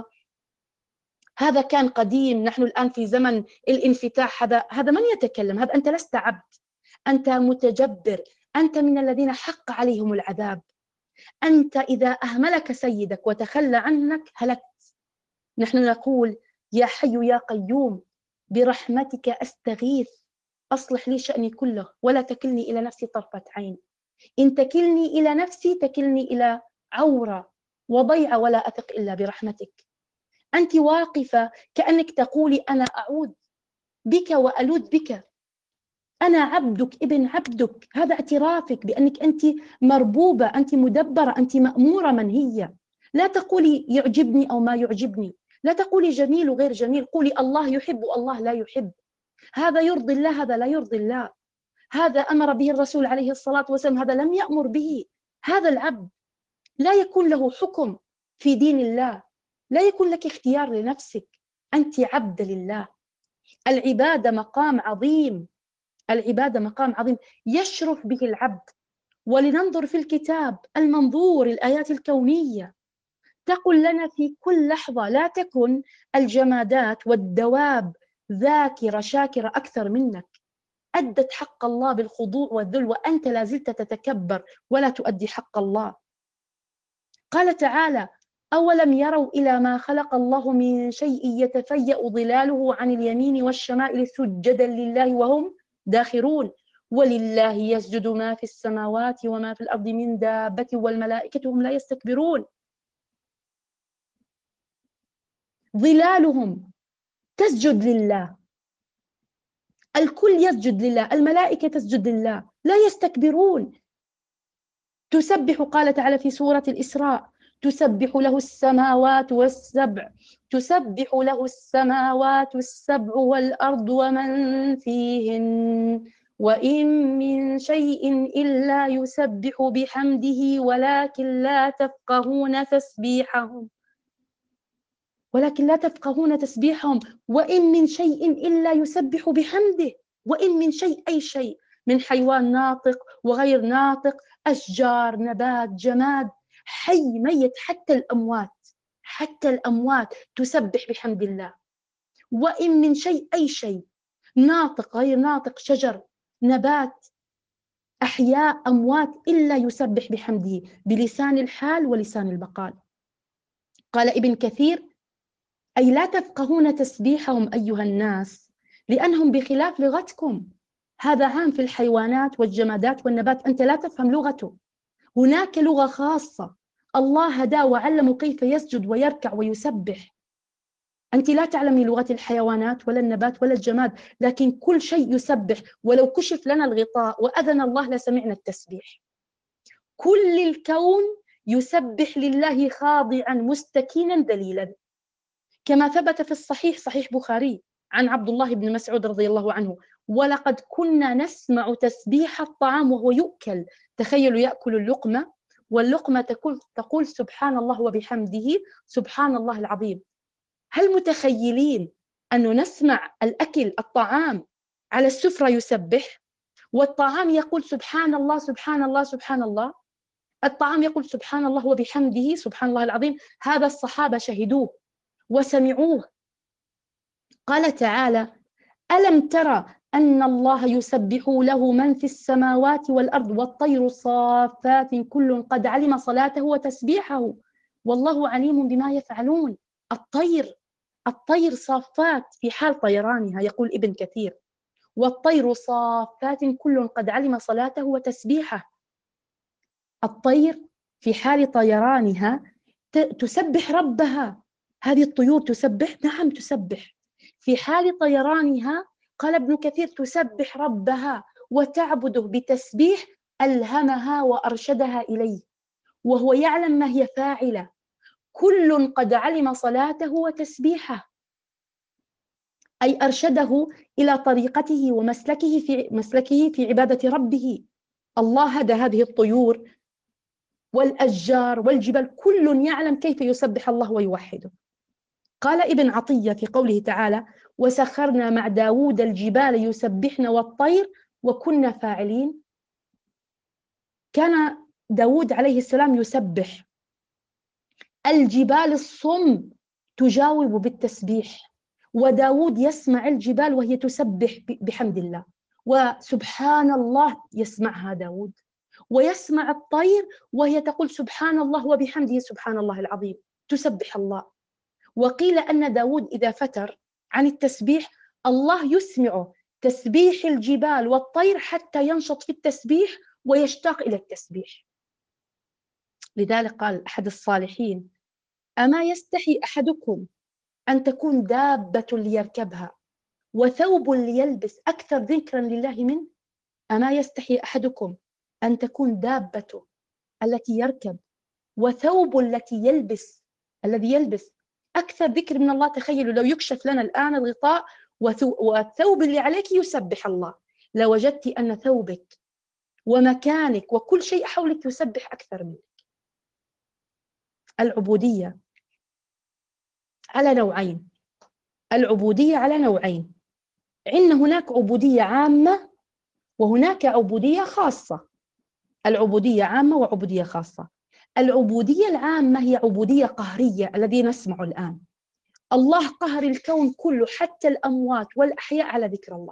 هذا كان قديم، نحن الآن في زمن الانفتاح. هذا هذا من يتكلم؟ هذا أنت لست عبد، أنت متجبر، أنت من الذين حق عليهم العذاب. أنت إذا أهملك سيدك وتخلى عنك هلكت. نحن نقول: يا حي يا قيوم برحمتك أستغيث، أصلح لي شأني كله ولا تكلني إلى نفسي طرفة عين، إن تكلني إلى نفسي تكلني إلى عورة وضيعة ولا أثق إلا برحمتك. أنت واقفة كأنك تقولي: أنا أعوذ بك وألوذ بك، أنا عبدك ابن عبدك. هذا اعترافك بأنك أنت مربوبة، أنت مدبرة، أنت مأمورة منهية. لا تقولي يعجبني أو ما يعجبني، لا تقولي جميل وغير جميل، قولي الله يحب والله لا يحب، هذا يرضي الله هذا لا يرضي الله، هذا أمر به الرسول عليه الصلاة والسلام هذا لم يأمر به. هذا العبد لا يكون له حكم في دين الله، لا يكون لك اختيار لنفسك، أنت عبد لله. العبادة مقام عظيم، العبادة مقام عظيم يشرف به العبد. ولننظر في الكتاب المنظور، الآيات الكونية تقول لنا في كل لحظة: لا تكن الجمادات والدواب ذاكرة شاكرة أكثر منك، أدت حق الله بالخضوع والذل وأنت لا زلت تتكبر ولا تؤدي حق الله. قال تعالى: أولم يروا إلى ما خلق الله من شيء يتفيأ ظلاله عن اليمين والشمائل سجدا لله وهم داخرون، ولله يسجد ما في السماوات وما في الأرض من دابة والملائكة هم لا يستكبرون. ظلالهم تسجد لله، الكل يسجد لله، الملائكة تسجد لله، لا يستكبرون. تسبح، قال تعالى في سورة الإسراء: تسبح له السماوات والسبع تسبح له السماوات السبع والأرض ومن فيهن وإن من شيء إلا يسبح بحمده ولكن لا تفقهون تسبيحهم ولكن لا تفقهون تسبيحهم وإن من شيء إلا يسبح بحمده. وإن من شيء، أي شيء، من حيوان ناطق وغير ناطق، أشجار، نبات، جماد، حي، ميت، حتى الأموات حتى الأموات تسبح بحمد الله. وإن من شيء، أي شيء، ناطق غير ناطق، شجر، نبات، أحياء، أموات، إلا يسبح بحمده بلسان الحال ولسان المقال. قال ابن كثير: أي لا تفقهون تسبيحهم أيها الناس لأنهم بخلاف لغتكم. هذا عام في الحيوانات والجمادات والنبات، أنت لا تفهم لغته، هناك لغة خاصة الله هداه وعلمه كيف يسجد ويركع ويسبح. أنت لا تعلمي لغة الحيوانات ولا النبات ولا الجماد، لكن كل شيء يسبح، ولو كشف لنا الغطاء وأذن الله لسمعنا التسبيح. كل الكون يسبح لله خاضعا مستكينا ذليلا، كما ثبت في الصحيح، صحيح بخاري، عن عبد الله بن مسعود رضي الله عنه: ولقد كنا نسمع تسبيح الطعام وهو يؤكل. تخيلوا، يأكل اللقمة واللقمة تقول, تقول سبحان الله وبحمده سبحان الله العظيم. هل متخيلين أنه نسمع الأكل الطعام على السفرة يسبح، والطعام يقول سبحان الله سبحان الله سبحان الله، الطعام يقول سبحان الله وبحمده سبحان الله العظيم. هذا الصحابة شهدوه وسمعوه. قال تعالى: ألم ترى أن الله يسبح له من في السماوات والأرض والطير صافات كل قد علم صلاته وتسبيحه والله عليم بما يفعلون. الطير الطير صافات في حال طيرانها، يقول ابن كثير، والطير صافات كل قد علم صلاته وتسبيحه. الطير في حال طيرانها تسبح ربها. هذه الطيور تسبح، نعم تسبح في حال طيرانها. قال ابن كثير: تسبح ربها وتعبده بتسبيح ألهمها وأرشدها إليه، وهو يعلم ما هي فاعلة، كل قد علم صلاته وتسبيحه، أي أرشده إلى طريقته ومسلكه في مسلكه في عبادة ربه. الله هدى هذه الطيور والأشجار والجبال، كل يعلم كيف يسبح الله ويوحده. قال ابن عطية في قوله تعالى: وسخرنا مع داود الجبال يسبحن والطير وكنا فاعلين. كان داود عليه السلام يسبح، الجبال الصم تجاوب بالتسبيح، وداود يسمع الجبال وهي تسبح بحمد الله، وسبحان الله يسمعها داود، ويسمع الطير وهي تقول سبحان الله وبحمده سبحان الله العظيم، تسبح الله. وقيل أن داود إذا فتر عن التسبيح الله يسمعه تسبيح الجبال والطير حتى ينشط في التسبيح ويشتاق إلى التسبيح. لذلك قال أحد الصالحين: أما يستحي أحدكم أن تكون دابة ليركبها وثوب ليلبس أكثر ذكرا لله منه؟ أما يستحي أحدكم أن تكون دابته التي يركب وثوب التي يلبس الذي يلبس أكثر ذكر من الله. تخيلوا لو يكشف لنا الآن الغطاء والثوب اللي عليك يسبح الله، لوجدت أن ثوبك ومكانك وكل شيء حولك يسبح أكثر منك. العبودية على نوعين. العبودية على نوعين، عندنا هناك عبودية عامة وهناك عبودية خاصة. العبودية عامة وعبودية خاصة. العبودية العامة هي عبودية قهرية الذي نسمع الآن. الله قهر الكون كله، حتى الأموات والأحياء، على ذكر الله.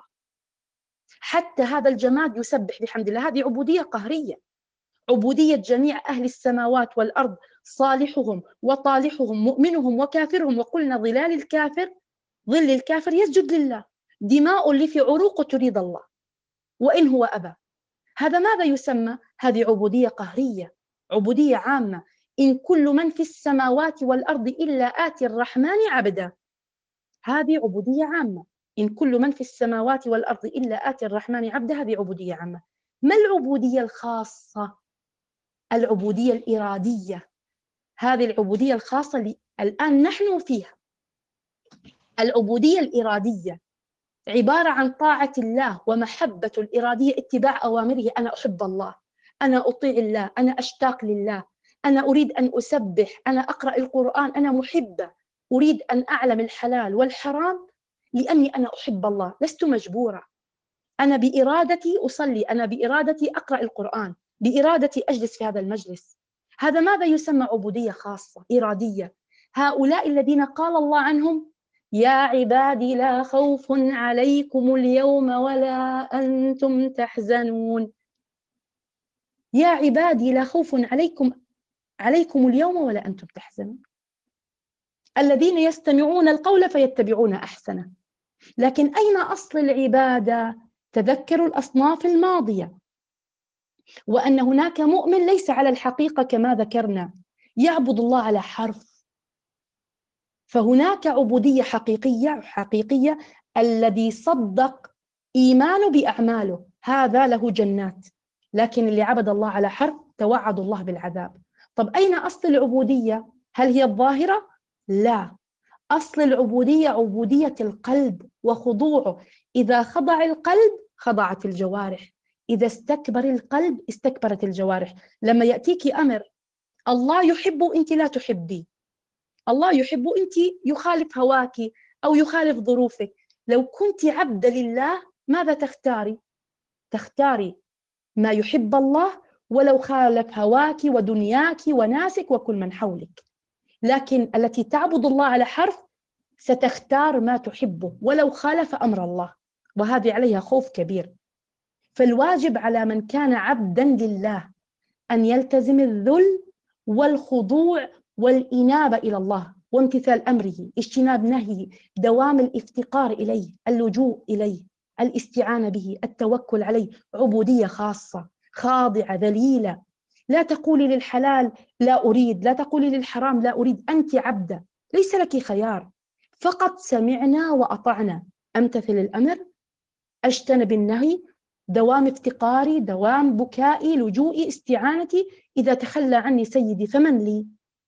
حتى هذا الجماد يسبح بحمد الله. هذه عبودية قهرية. عبودية جميع أهل السماوات والأرض، صالحهم وطالحهم، مؤمنهم وكافرهم، وقلنا ظلال الكافر ظل الكافر يسجد لله، دماء اللي في عروقه تريد الله وإن هو أبى. هذا ماذا يسمى؟ هذه عبودية قهرية، عبودية عامة. إن كل من في السماوات والأرض إلا آتي الرحمن عبدا. هذه عبودية عامة. إن كل من في السماوات والأرض إلا آتي الرحمن عبدا، هذه عبودية عامة. ما العبودية الخاصة؟ العبودية الإرادية. هذه العبودية الخاصة اللي الآن نحن فيها. العبودية الإرادية عبارة عن طاعة الله ومحبة الإرادية، اتباع أوامره. أنا أحب الله، أنا أطيع الله، أنا أشتاق لله، أنا أريد أن أسبح، أنا أقرأ القرآن، أنا محبة، أريد أن أعلم الحلال والحرام لأني أنا أحب الله، لست مجبورة. أنا بإرادتي أصلي، أنا بإرادتي أقرأ القرآن، بإرادتي أجلس في هذا المجلس. هذا ماذا يسمى؟ عبودية خاصة إرادية. هؤلاء الذين قال الله عنهم: يا عبادي لا خوف عليكم اليوم ولا أنتم تحزنون. يا عبادي لا خوف عليكم عليكم اليوم ولا أنتم تحزنون. الذين يستمعون القول فيتبعون أحسنه. لكن أين أصل العبادة؟ تذكروا الأصناف الماضية، وأن هناك مؤمن ليس على الحقيقة كما ذكرنا، يعبد الله على حرف. فهناك عبودية حقيقية حقيقية الذي صدق إيمانه بأعماله، هذا له جنات. لكن اللي عبد الله على حرف توعد الله بالعذاب. طب أين أصل العبودية؟ هل هي الظاهرة؟ لا، أصل العبودية عبودية القلب وخضوعه. إذا خضع القلب خضعت الجوارح، إذا استكبر القلب استكبرت الجوارح. لما يأتيك أمر الله يحب وأنت لا تحبي، الله يحب، أنت يخالف هواك أو يخالف ظروفك. لو كنت عبد لله ماذا تختاري؟ تختاري ما يحب الله ولو خالف هواك ودنياك وناسك وكل من حولك. لكن التي تعبد الله على حرف ستختار ما تحبه ولو خالف أمر الله، وهذه عليها خوف كبير. فالواجب على من كان عبدا لله أن يلتزم الذل والخضوع والإنابة إلى الله وامتثال أمره، اجتناب نهيه، دوام الافتقار إليه، اللجوء إليه، الاستعانة به، التوكل عليه، عبودية خاصة خاضعة ذليلة. لا تقولي للحلال لا أريد، لا تقولي للحرام لا أريد، أنت عبدة ليس لك خيار، فقط سمعنا وأطعنا، أمتثل الأمر، أجتنب النهي، دوام افتقاري، دوام بكائي، لجوئي، استعانتي. إذا تخلى عني سيدي فمن لي؟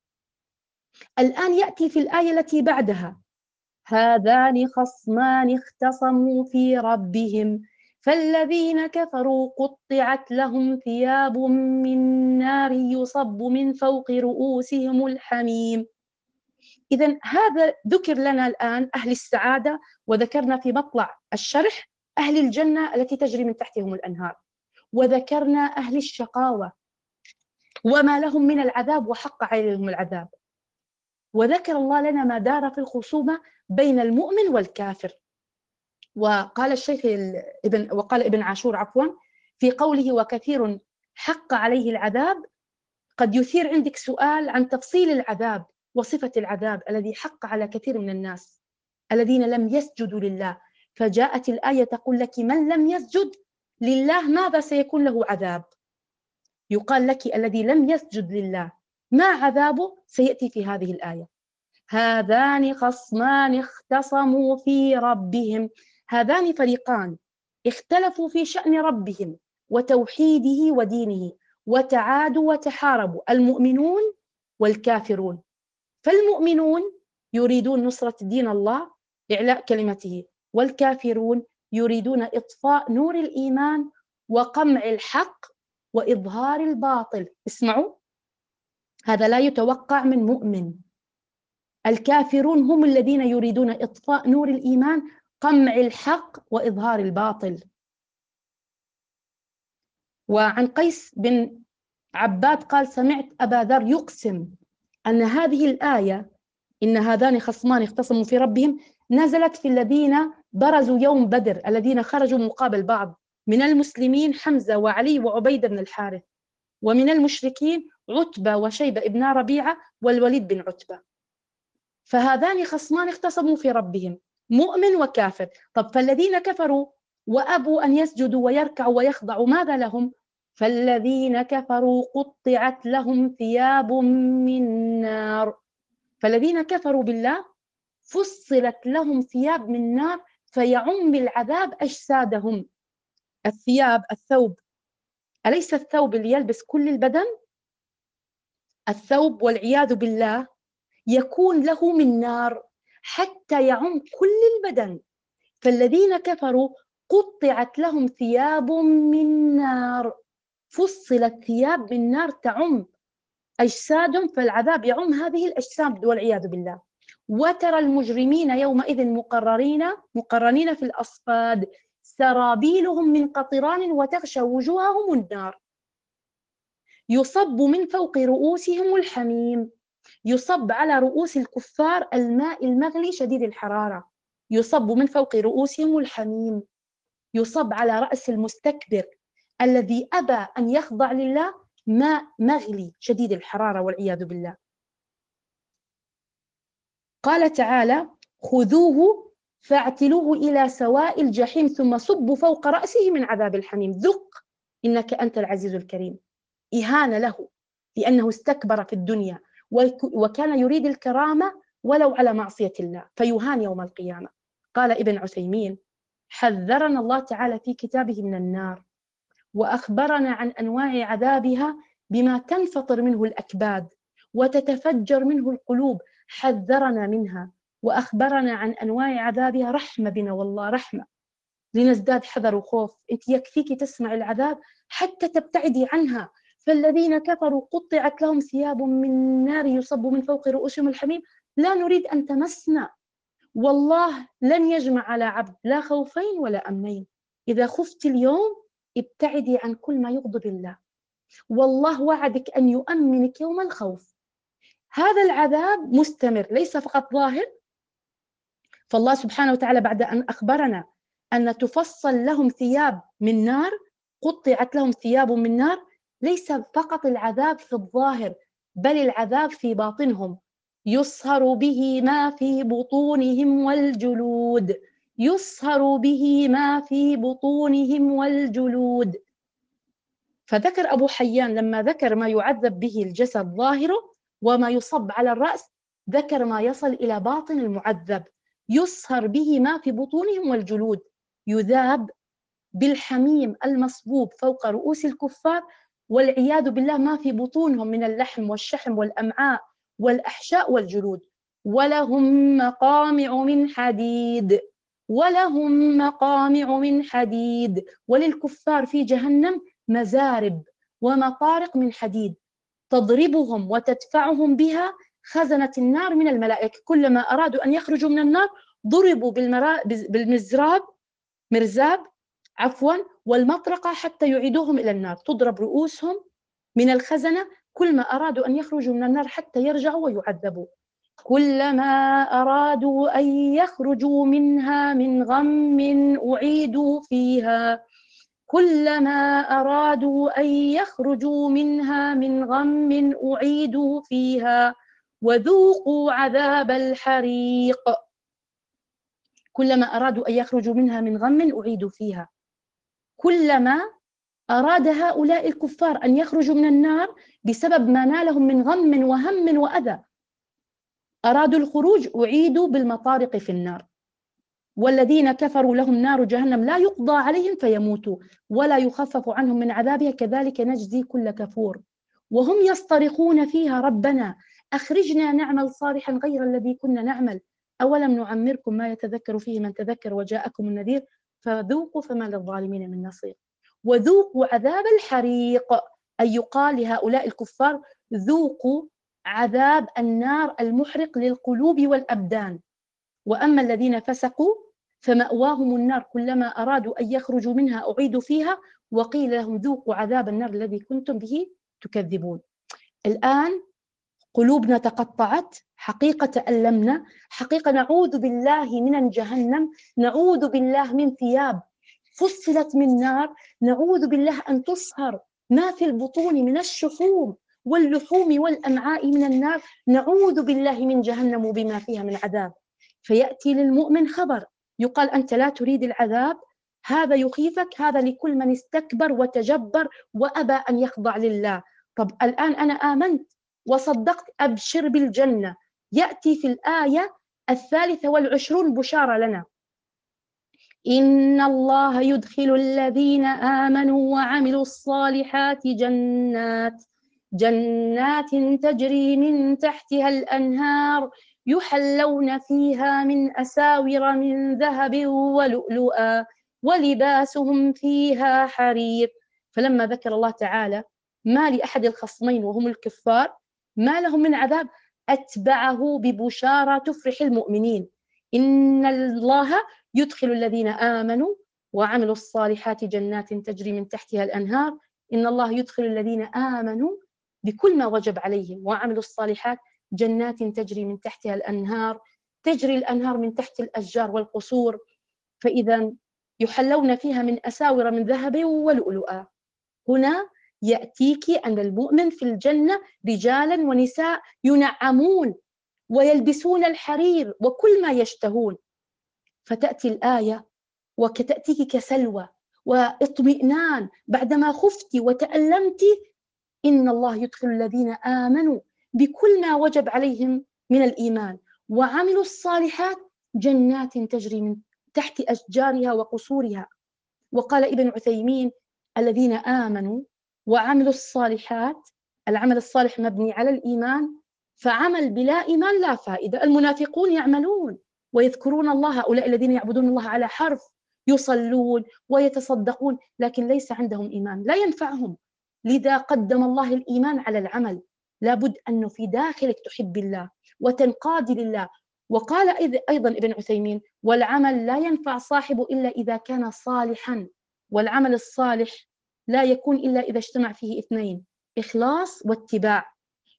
الآن يأتي في الآية التي بعدها: هذان خصمان اختصموا في ربهم فالذين كفروا قطعت لهم ثياب من نار يصب من فوق رؤوسهم الحميم. إذن هذا ذكر لنا الآن أهل السعادة، وذكرنا في مطلع الشرح أهل الجنة التي تجري من تحتهم الأنهار، وذكرنا أهل الشقاوة وما لهم من العذاب وحق عليهم العذاب، وذكر الله لنا ما دار في الخصومة بين المؤمن والكافر. وقال الشيخ ابن وقال ابن عاشور عفوا في قوله وكثير حق عليه العذاب، قد يثير عندك سؤال عن تفصيل العذاب وصفة العذاب الذي حق على كثير من الناس الذين لم يسجدوا لله، فجاءت الآية تقول لك من لم يسجد لله ماذا سيكون له عذاب. يقال لك الذي لم يسجد لله ما عذابه سيأتي في هذه الآية: هذان خصمان اختصموا في ربهم. هذان فريقان اختلفوا في شأن ربهم وتوحيده ودينه، وتعادوا وتحاربوا، المؤمنون والكافرون. فالمؤمنون يريدون نصرة دين الله، إعلاء كلمته، والكافرون يريدون إطفاء نور الإيمان وقمع الحق وإظهار الباطل. اسمعوا، هذا لا يتوقع من مؤمن. الكافرون هم الذين يريدون إطفاء نور الإيمان، قمع الحق وإظهار الباطل. وعن قيس بن عباد قال سمعت أبا ذر يقسم أن هذه الآية إن هذان خصمان اختصموا في ربهم نزلت في الذين برزوا يوم بدر، الذين خرجوا مقابل بعض، من المسلمين حمزة وعلي وعبيدة بن الحارث، ومن المشركين عتبة وشيبة ابن ربيعة والوليد بن عتبة. فهذان خصمان اختصموا في ربهم، مؤمن وكافر. طب فالذين كفروا وأبوا أن يسجدوا ويركعوا ويخضعوا ماذا لهم؟ فالذين كفروا قطعت لهم ثياب من نار. فالذين كفروا بالله فصلت لهم ثياب من نار فيعم العذاب أجسادهم. الثياب الثوب، أليس الثوب اللي يلبس كل البدن؟ الثوب والعياذ بالله يكون له من نار حتى يعم كل البدن. فالذين كفروا قطعت لهم ثياب من نار، فصلت ثياب من نار تعم أجسادهم، فالعذاب يعم هذه الأجساد والعياذ بالله. وترى المجرمين يومئذ مقررين مقرنين في الأصفاد سرابيلهم من قطران وتغشى وجوههم النار يصب من فوق رؤوسهم الحميم. يصب على رؤوس الكفار الماء المغلي شديد الحرارة، يصب من فوق رؤوسهم الحميم. يصب على رأس المستكبر الذي أبى أن يخضع لله ماء مغلي شديد الحرارة والعياذ بالله. قال تعالى خذوه فاعتلوه إلى سواء الجحيم ثم صبوا فوق رأسه من عذاب الحميم ذق إنك أنت العزيز الكريم. إهانة له لأنه استكبر في الدنيا وكان يريد الكرامة ولو على معصية الله، فيهان يوم القيامة. قال ابن عثيمين حذرنا الله تعالى في كتابه من النار، وأخبرنا عن أنواع عذابها بما تنفطر منه الأكباد وتتفجر منه القلوب، حذرنا منها وأخبرنا عن أنواع عذابها. رحمة بنا والله، رحمة لنزداد حذر وخوف. أنت يكفيك تسمع العذاب حتى تبتعدي عنها. فالذين كفروا قطعت لهم ثياب من نار يصب من فوق رؤوسهم الحميم لا نريد أن تمسنا. والله لن يجمع على عبد لا خوفين ولا أمنين. إذا خفت اليوم ابتعدي عن كل ما يغضب الله، والله وعدك أن يؤمنك يوم الخوف. هذا العذاب مستمر ليس فقط ظاهر، فالله سبحانه وتعالى بعد أن أخبرنا أن تفصل لهم ثياب من نار، قطعت لهم ثياب من نار، ليس فقط العذاب في الظاهر بل العذاب في باطنهم. يصهر به ما في بطونهم والجلود، يصهر به ما في بطونهم والجلود. فذكر أبو حيان لما ذكر ما يعذب به الجسد ظاهره وما يصب على الرأس، ذكر ما يصل إلى باطن المعذب. يصهر به ما في بطونهم والجلود، يذاب بالحميم المصبوب فوق رؤوس الكفار والعياذ بالله ما في بطونهم من اللحم والشحم والأمعاء والأحشاء والجلود. ولهم مقامع من حديد، ولهم مقامع من حديد. وللكفار في جهنم مزارب ومطارق من حديد تضربهم وتدفعهم بها خزنة النار من الملائكة. كلما أرادوا أن يخرجوا من النار ضربوا بالمزراب مرزاب عفوا والمطرقة حتى يعيدوهم إلى النار. تضرب رؤوسهم من الخزنة كل ما أرادوا أن يخرجوا من النار حتى يرجعوا ويعذبوا. كلما أرادوا أن يخرجوا منها من غم أعيدوا فيها، كلما أرادوا أن يخرجوا منها من غم أعيدوا فيها وذوقوا عذاب الحريق. كلما أرادوا أن يخرجوا منها من غم أعيدوا فيها. كلما أراد هؤلاء الكفار أن يخرجوا من النار بسبب ما نالهم من غم وهم وأذى، أرادوا الخروج أعيدوا بالمطارق في النار. والذين كفروا لهم نار جهنم لا يقضى عليهم فيموتوا ولا يخفف عنهم من عذابها كذلك نجزي كل كفور. وهم يصطرخون فيها ربنا أخرجنا نعمل صالحا غير الذي كنا نعمل أولم نعمركم ما يتذكر فيه من تذكر وجاءكم النذير فذوقوا فما للظالمين من نصير. وذوقوا عذاب الحريق، أي يقال لهؤلاء الكفار ذوقوا عذاب النار المحرق للقلوب والأبدان. وأما الذين فسقوا فمأواهم النار كلما أرادوا أن يخرجوا منها أعيدوا فيها وقيل لهم ذوقوا عذاب النار الذي كنتم به تكذبون. الآن قلوبنا تقطعت، حقيقة تألمنا، حقيقة نعوذ بالله من جهنم، نعوذ بالله من ثياب فصلت من نار، نعوذ بالله أن تصهر ما في البطون من الشحوم واللحوم والأمعاء من النار، نعوذ بالله من جهنم وبما فيها من عذاب. فيأتي للمؤمن خبر يقال أنت لا تريد العذاب، هذا يخيفك، هذا لكل من استكبر وتجبر وأبى أن يخضع لله. طب الآن أنا آمنت وصدقت، أبشر بالجنة. يأتي في الآية الثالثة والعشرون بشارة لنا: إن الله يدخل الذين آمنوا وعملوا الصالحات جنات جنات تجري من تحتها الأنهار يحلون فيها من أساور من ذهب ولؤلؤا ولباسهم فيها حرير. فلما ذكر الله تعالى ما لأحد الخصمين وهم الكفار ما لهم من عذاب أتبعه ببشارة تفرح المؤمنين: إن الله يدخل الذين آمنوا وعملوا الصالحات جنات تجري من تحتها الأنهار. إن الله يدخل الذين آمنوا بكل ما وجب عليهم وعملوا الصالحات جنات تجري من تحتها الأنهار، تجري الأنهار من تحت الأشجار والقصور. فإذا يحلون فيها من أساور من ذهب ولؤلؤا. هنا يأتيك أن المؤمن في الجنة رجالا ونساء ينعمون ويلبسون الحرير وكل ما يشتهون. فتأتي الآية وتأتيك كسلوى واطمئنان بعدما خفت وتألمت: إن الله يدخل الذين آمنوا بكل ما وجب عليهم من الإيمان وعملوا الصالحات جنات تجري من تحت أشجارها وقصورها. وقال ابن عثيمين: الذين آمنوا وعملوا الصالحات، العمل الصالح مبني على الإيمان، فعمل بلا إيمان لا فائدة. المنافقون يعملون ويذكرون الله، هؤلاء الذين يعبدون الله على حرف، يصلون ويتصدقون لكن ليس عندهم إيمان لا ينفعهم. لذا قدم الله الإيمان على العمل. لابد أنه في داخلك تحب الله وتنقاد لله. وقال أيضا ابن عثيمين: والعمل لا ينفع صاحبه إلا إذا كان صالحا، والعمل الصالح لا يكون إلا إذا اجتمع فيه اثنين: إخلاص واتباع.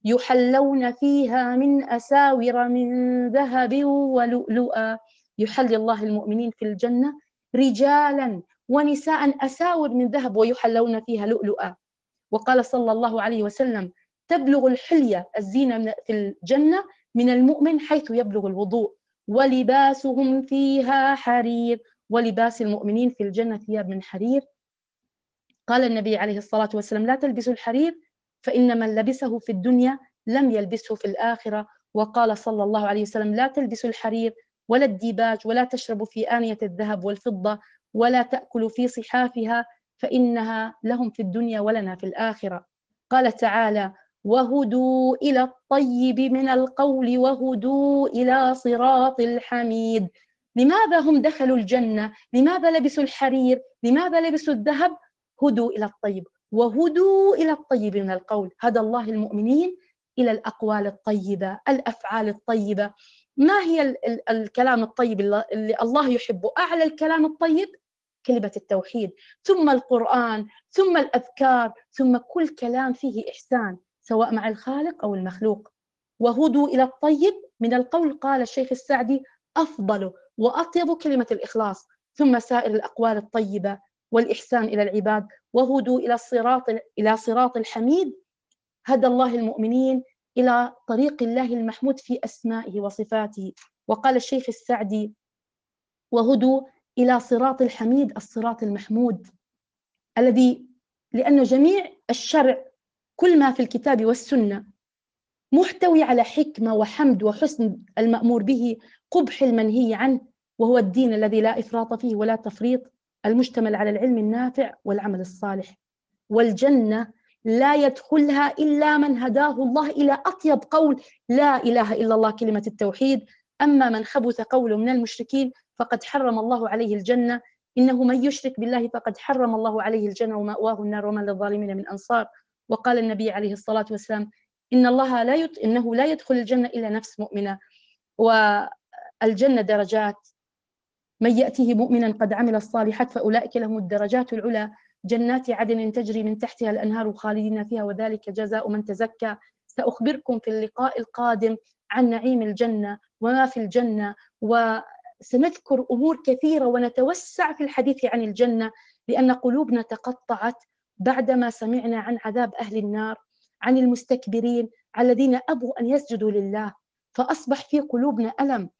يحلون فيها من أساور من ذهب ولؤلؤا. يحلي الله المؤمنين في الجنة رجالا ونساء أساور من ذهب ويحلون فيها لؤلؤا. وقال صلى الله عليه وسلم: تبلغ الحلية الزينة في الجنة من المؤمن حيث يبلغ الوضوء، ولباسهم فيها حرير. ولباس المؤمنين في الجنة ثياب من حرير. قال النبي عليه الصلاة والسلام: لا تلبسوا الحرير فإن من لبسه في الدنيا لم يلبسه في الآخرة. وقال صلى الله عليه وسلم: لا تلبسوا الحرير ولا الديباج، ولا تشربوا في آنية الذهب والفضة، ولا تأكلوا في صحافها فإنها لهم في الدنيا ولنا في الآخرة. قال تعالى: وهدوا إلى الطيب من القول وهدوا إلى صراط الحميد. لماذا هم دخلوا الجنة؟ لماذا لبسوا الحرير؟ لماذا لبسوا الذهب؟ هدوا إلى الطيب، وهدوا إلى الطيب من القول. هدى الله المؤمنين إلى الأقوال الطيبة، الأفعال الطيبة. ما هي ال ال الكلام الطيب اللي الله يحبه؟ أعلى الكلام الطيب كلمة التوحيد، ثم القرآن، ثم الأذكار، ثم كل كلام فيه إحسان سواء مع الخالق أو المخلوق. وهدوا إلى الطيب من القول، قال الشيخ السعدي: أفضل وأطيب كلمة الإخلاص، ثم سائر الأقوال الطيبة والإحسان إلى العباد. وهدوا إلى الصراط إلى صراط الحميد. هدى الله المؤمنين إلى طريق الله المحمود في أسمائه وصفاته. وقال الشيخ السعدي: وهدوا إلى صراط الحميد، الصراط المحمود الذي، لأن جميع الشرع كل ما في الكتاب والسنة محتوي على حكمة وحمد وحسن المأمور به، قبح المنهي عنه، وهو الدين الذي لا إفراط فيه ولا تفريط، المشتمل على العلم النافع والعمل الصالح. والجنة لا يدخلها إلا من هداه الله إلى أطيب قول: لا إله إلا الله، كلمة التوحيد. أما من خبث قوله من المشركين فقد حرم الله عليه الجنة. إنه من يشرك بالله فقد حرم الله عليه الجنة ومأواه النار وما للظالمين من أنصار. وقال النبي عليه الصلاة والسلام: إن الله لا يت... إنه لا يدخل الجنة إلا نفس مؤمنة. والجنة درجات، من يأته مؤمنا قد عمل الصالحات فأولئك لهم الدرجات العلى، جنات عدن تجري من تحتها الأنهار خالدين فيها وذلك جزاء من تزكى. سأخبركم في اللقاء القادم عن نعيم الجنة وما في الجنة، وسنذكر أمور كثيرة ونتوسع في الحديث عن الجنة، لأن قلوبنا تقطعت بعدما سمعنا عن عذاب أهل النار، عن المستكبرين الذين أبوا أن يسجدوا لله، فأصبح في قلوبنا ألم،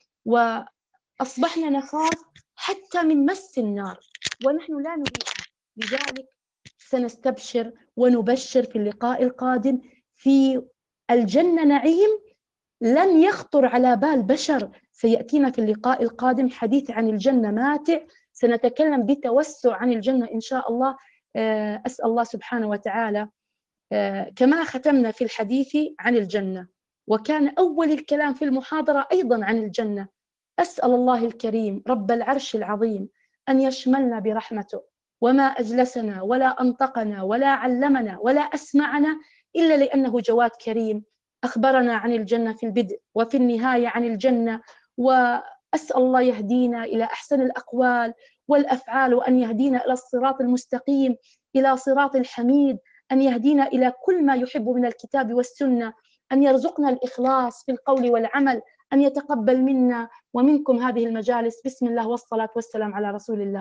وأصبحنا نخاف حتى من مس النار ونحن لا نريدها. لذلك سنستبشر ونبشر في اللقاء القادم في الجنة نعيم لن يخطر على بال بشر. سيأتينا في اللقاء القادم حديث عن الجنة ماتع، سنتكلم بتوسع عن الجنة إن شاء الله. أسأل الله سبحانه وتعالى كما ختمنا في الحديث عن الجنة وكان أول الكلام في المحاضرة أيضا عن الجنة، أسأل الله الكريم رب العرش العظيم أن يشملنا برحمته، وما أجلسنا ولا أنطقنا ولا علمنا ولا أسمعنا إلا لأنه جواد كريم أخبرنا عن الجنة في البدء وفي النهاية عن الجنة. وأسأل الله يهدينا إلى أحسن الأقوال والأفعال، وأن يهدينا إلى الصراط المستقيم، إلى صراط الحميد، أن يهدينا إلى كل ما يحب من الكتاب والسنة، أن يرزقنا الإخلاص في القول والعمل، أن يتقبل منا ومنكم هذه المجالس. بسم الله والصلاة والسلام على رسول الله.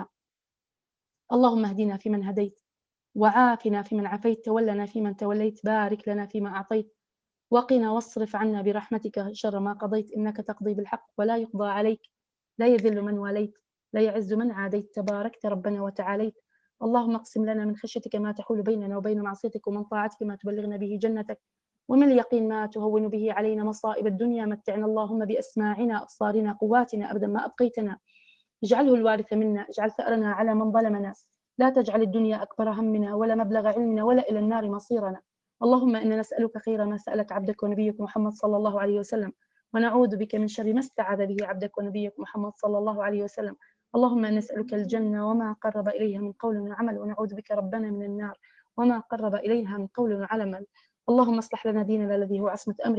اللهم اهدنا فيمن هديت، وعافنا فيمن عافيت، تولنا فيمن توليت، بارك لنا فيما أعطيت، وقنا واصرف عنا برحمتك شر ما قضيت، إنك تقضي بالحق ولا يقضى عليك، لا يذل من واليت، لا يعز من عاديت، تباركت ربنا وتعاليت. اللهم اقسم لنا من خشيتك ما تحول بيننا وبين معصيتك، ومن طاعتك ما تبلغنا به جنتك، ومن اليقين ما تهون به علينا مصائب الدنيا. متعنا اللهم بأسماعنا أبصارنا قواتنا أبدا ما أبقيتنا، اجعله الوارث منا، اجعل ثأرنا على من ظلمنا، لا تجعل الدنيا أكبر همنا ولا مبلغ علمنا ولا إلى النار مصيرنا. اللهم إنا نسألك خير ما سألك عبدك ونبيك محمد صلى الله عليه وسلم، ونعوذ بك من شر ما استعاذ به عبدك ونبيك محمد صلى الله عليه وسلم. اللهم إنا نسألك الجنة وما قرب إليها من قول وعمل، ونعوذ بك ربنا من النار وما قرب إليها من قول وعمل. اللهم اصلح لنا ديننا الذي هو عصمة أمرنا،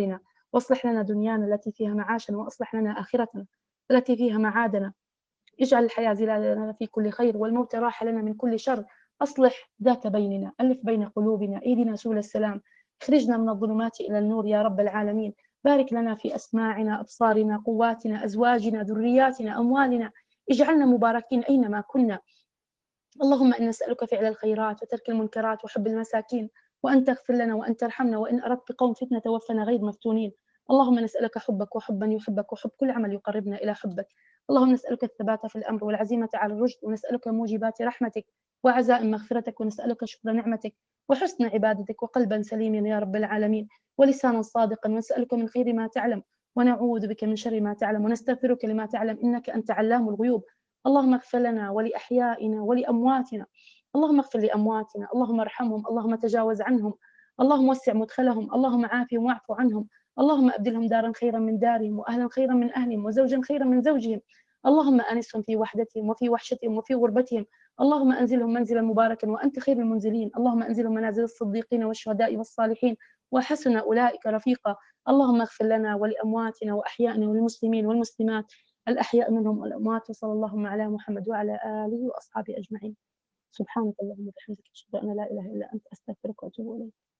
واصلح لنا دنيانا التي فيها معاشنا، وأصلح لنا آخرتنا التي فيها معادنا. اجعل الحياة زيادة لنا في كل خير، والموت راحة لنا من كل شر. أصلح ذات بيننا، ألف بين قلوبنا، اهدنا سبل السلام، اخرجنا من الظلمات إلى النور يا رب العالمين. بارك لنا في أسماعنا، أبصارنا، قواتنا، أزواجنا، ذرياتنا، أموالنا. اجعلنا مباركين أينما كنا. اللهم إنا نسألك فعل الخيرات وترك المنكرات وحب المساكين، وأن تغفر لنا وأن ترحمنا، وإن أردت بقوم فتنة توفنا غير مفتونين. اللهم نسألك حبك وحبا يحبك وحب كل عمل يقربنا إلى حبك. اللهم نسألك الثبات في الأمر والعزيمة على الرشد، ونسألك موجبات رحمتك وعزائم مغفرتك، ونسألك شكر نعمتك وحسن عبادتك، وقلبا سليما يا رب العالمين، ولسانا صادقا. ونسألك من خير ما تعلم، ونعوذ بك من شر ما تعلم، ونستغفرك لما تعلم، إنك أنت علام الغيوب. اللهم اغفر لنا ولأحيائنا ولأمواتنا. اللهم اغفر لأمواتنا، اللهم ارحمهم، اللهم تجاوز عنهم، اللهم وسع مدخلهم، اللهم عافهم واعف عنهم. اللهم أبدلهم دارا خيرا من دارهم، وأهلا خيرا من أهلهم، وزوجا خيرا من زوجهم. اللهم آنسهم في وحدتهم وفي وحشتهم وفي غربتهم. اللهم أنزلهم منزلا مباركا وأنت خير المنزلين. اللهم أنزلهم منازل الصديقين والشهداء والصالحين، وحسن أولئك رفيقا. اللهم اغفر لنا ولأمواتنا وأحيائنا والمسلمين والمسلمات الأحياء منهم والأموات. وصلى اللهم على محمد وعلى آله وأصحابه أجمعين. سبحانك اللهم وبحمدك، أشهد أن لا إله إلا أنت، أستغفرك وأتوب إليك.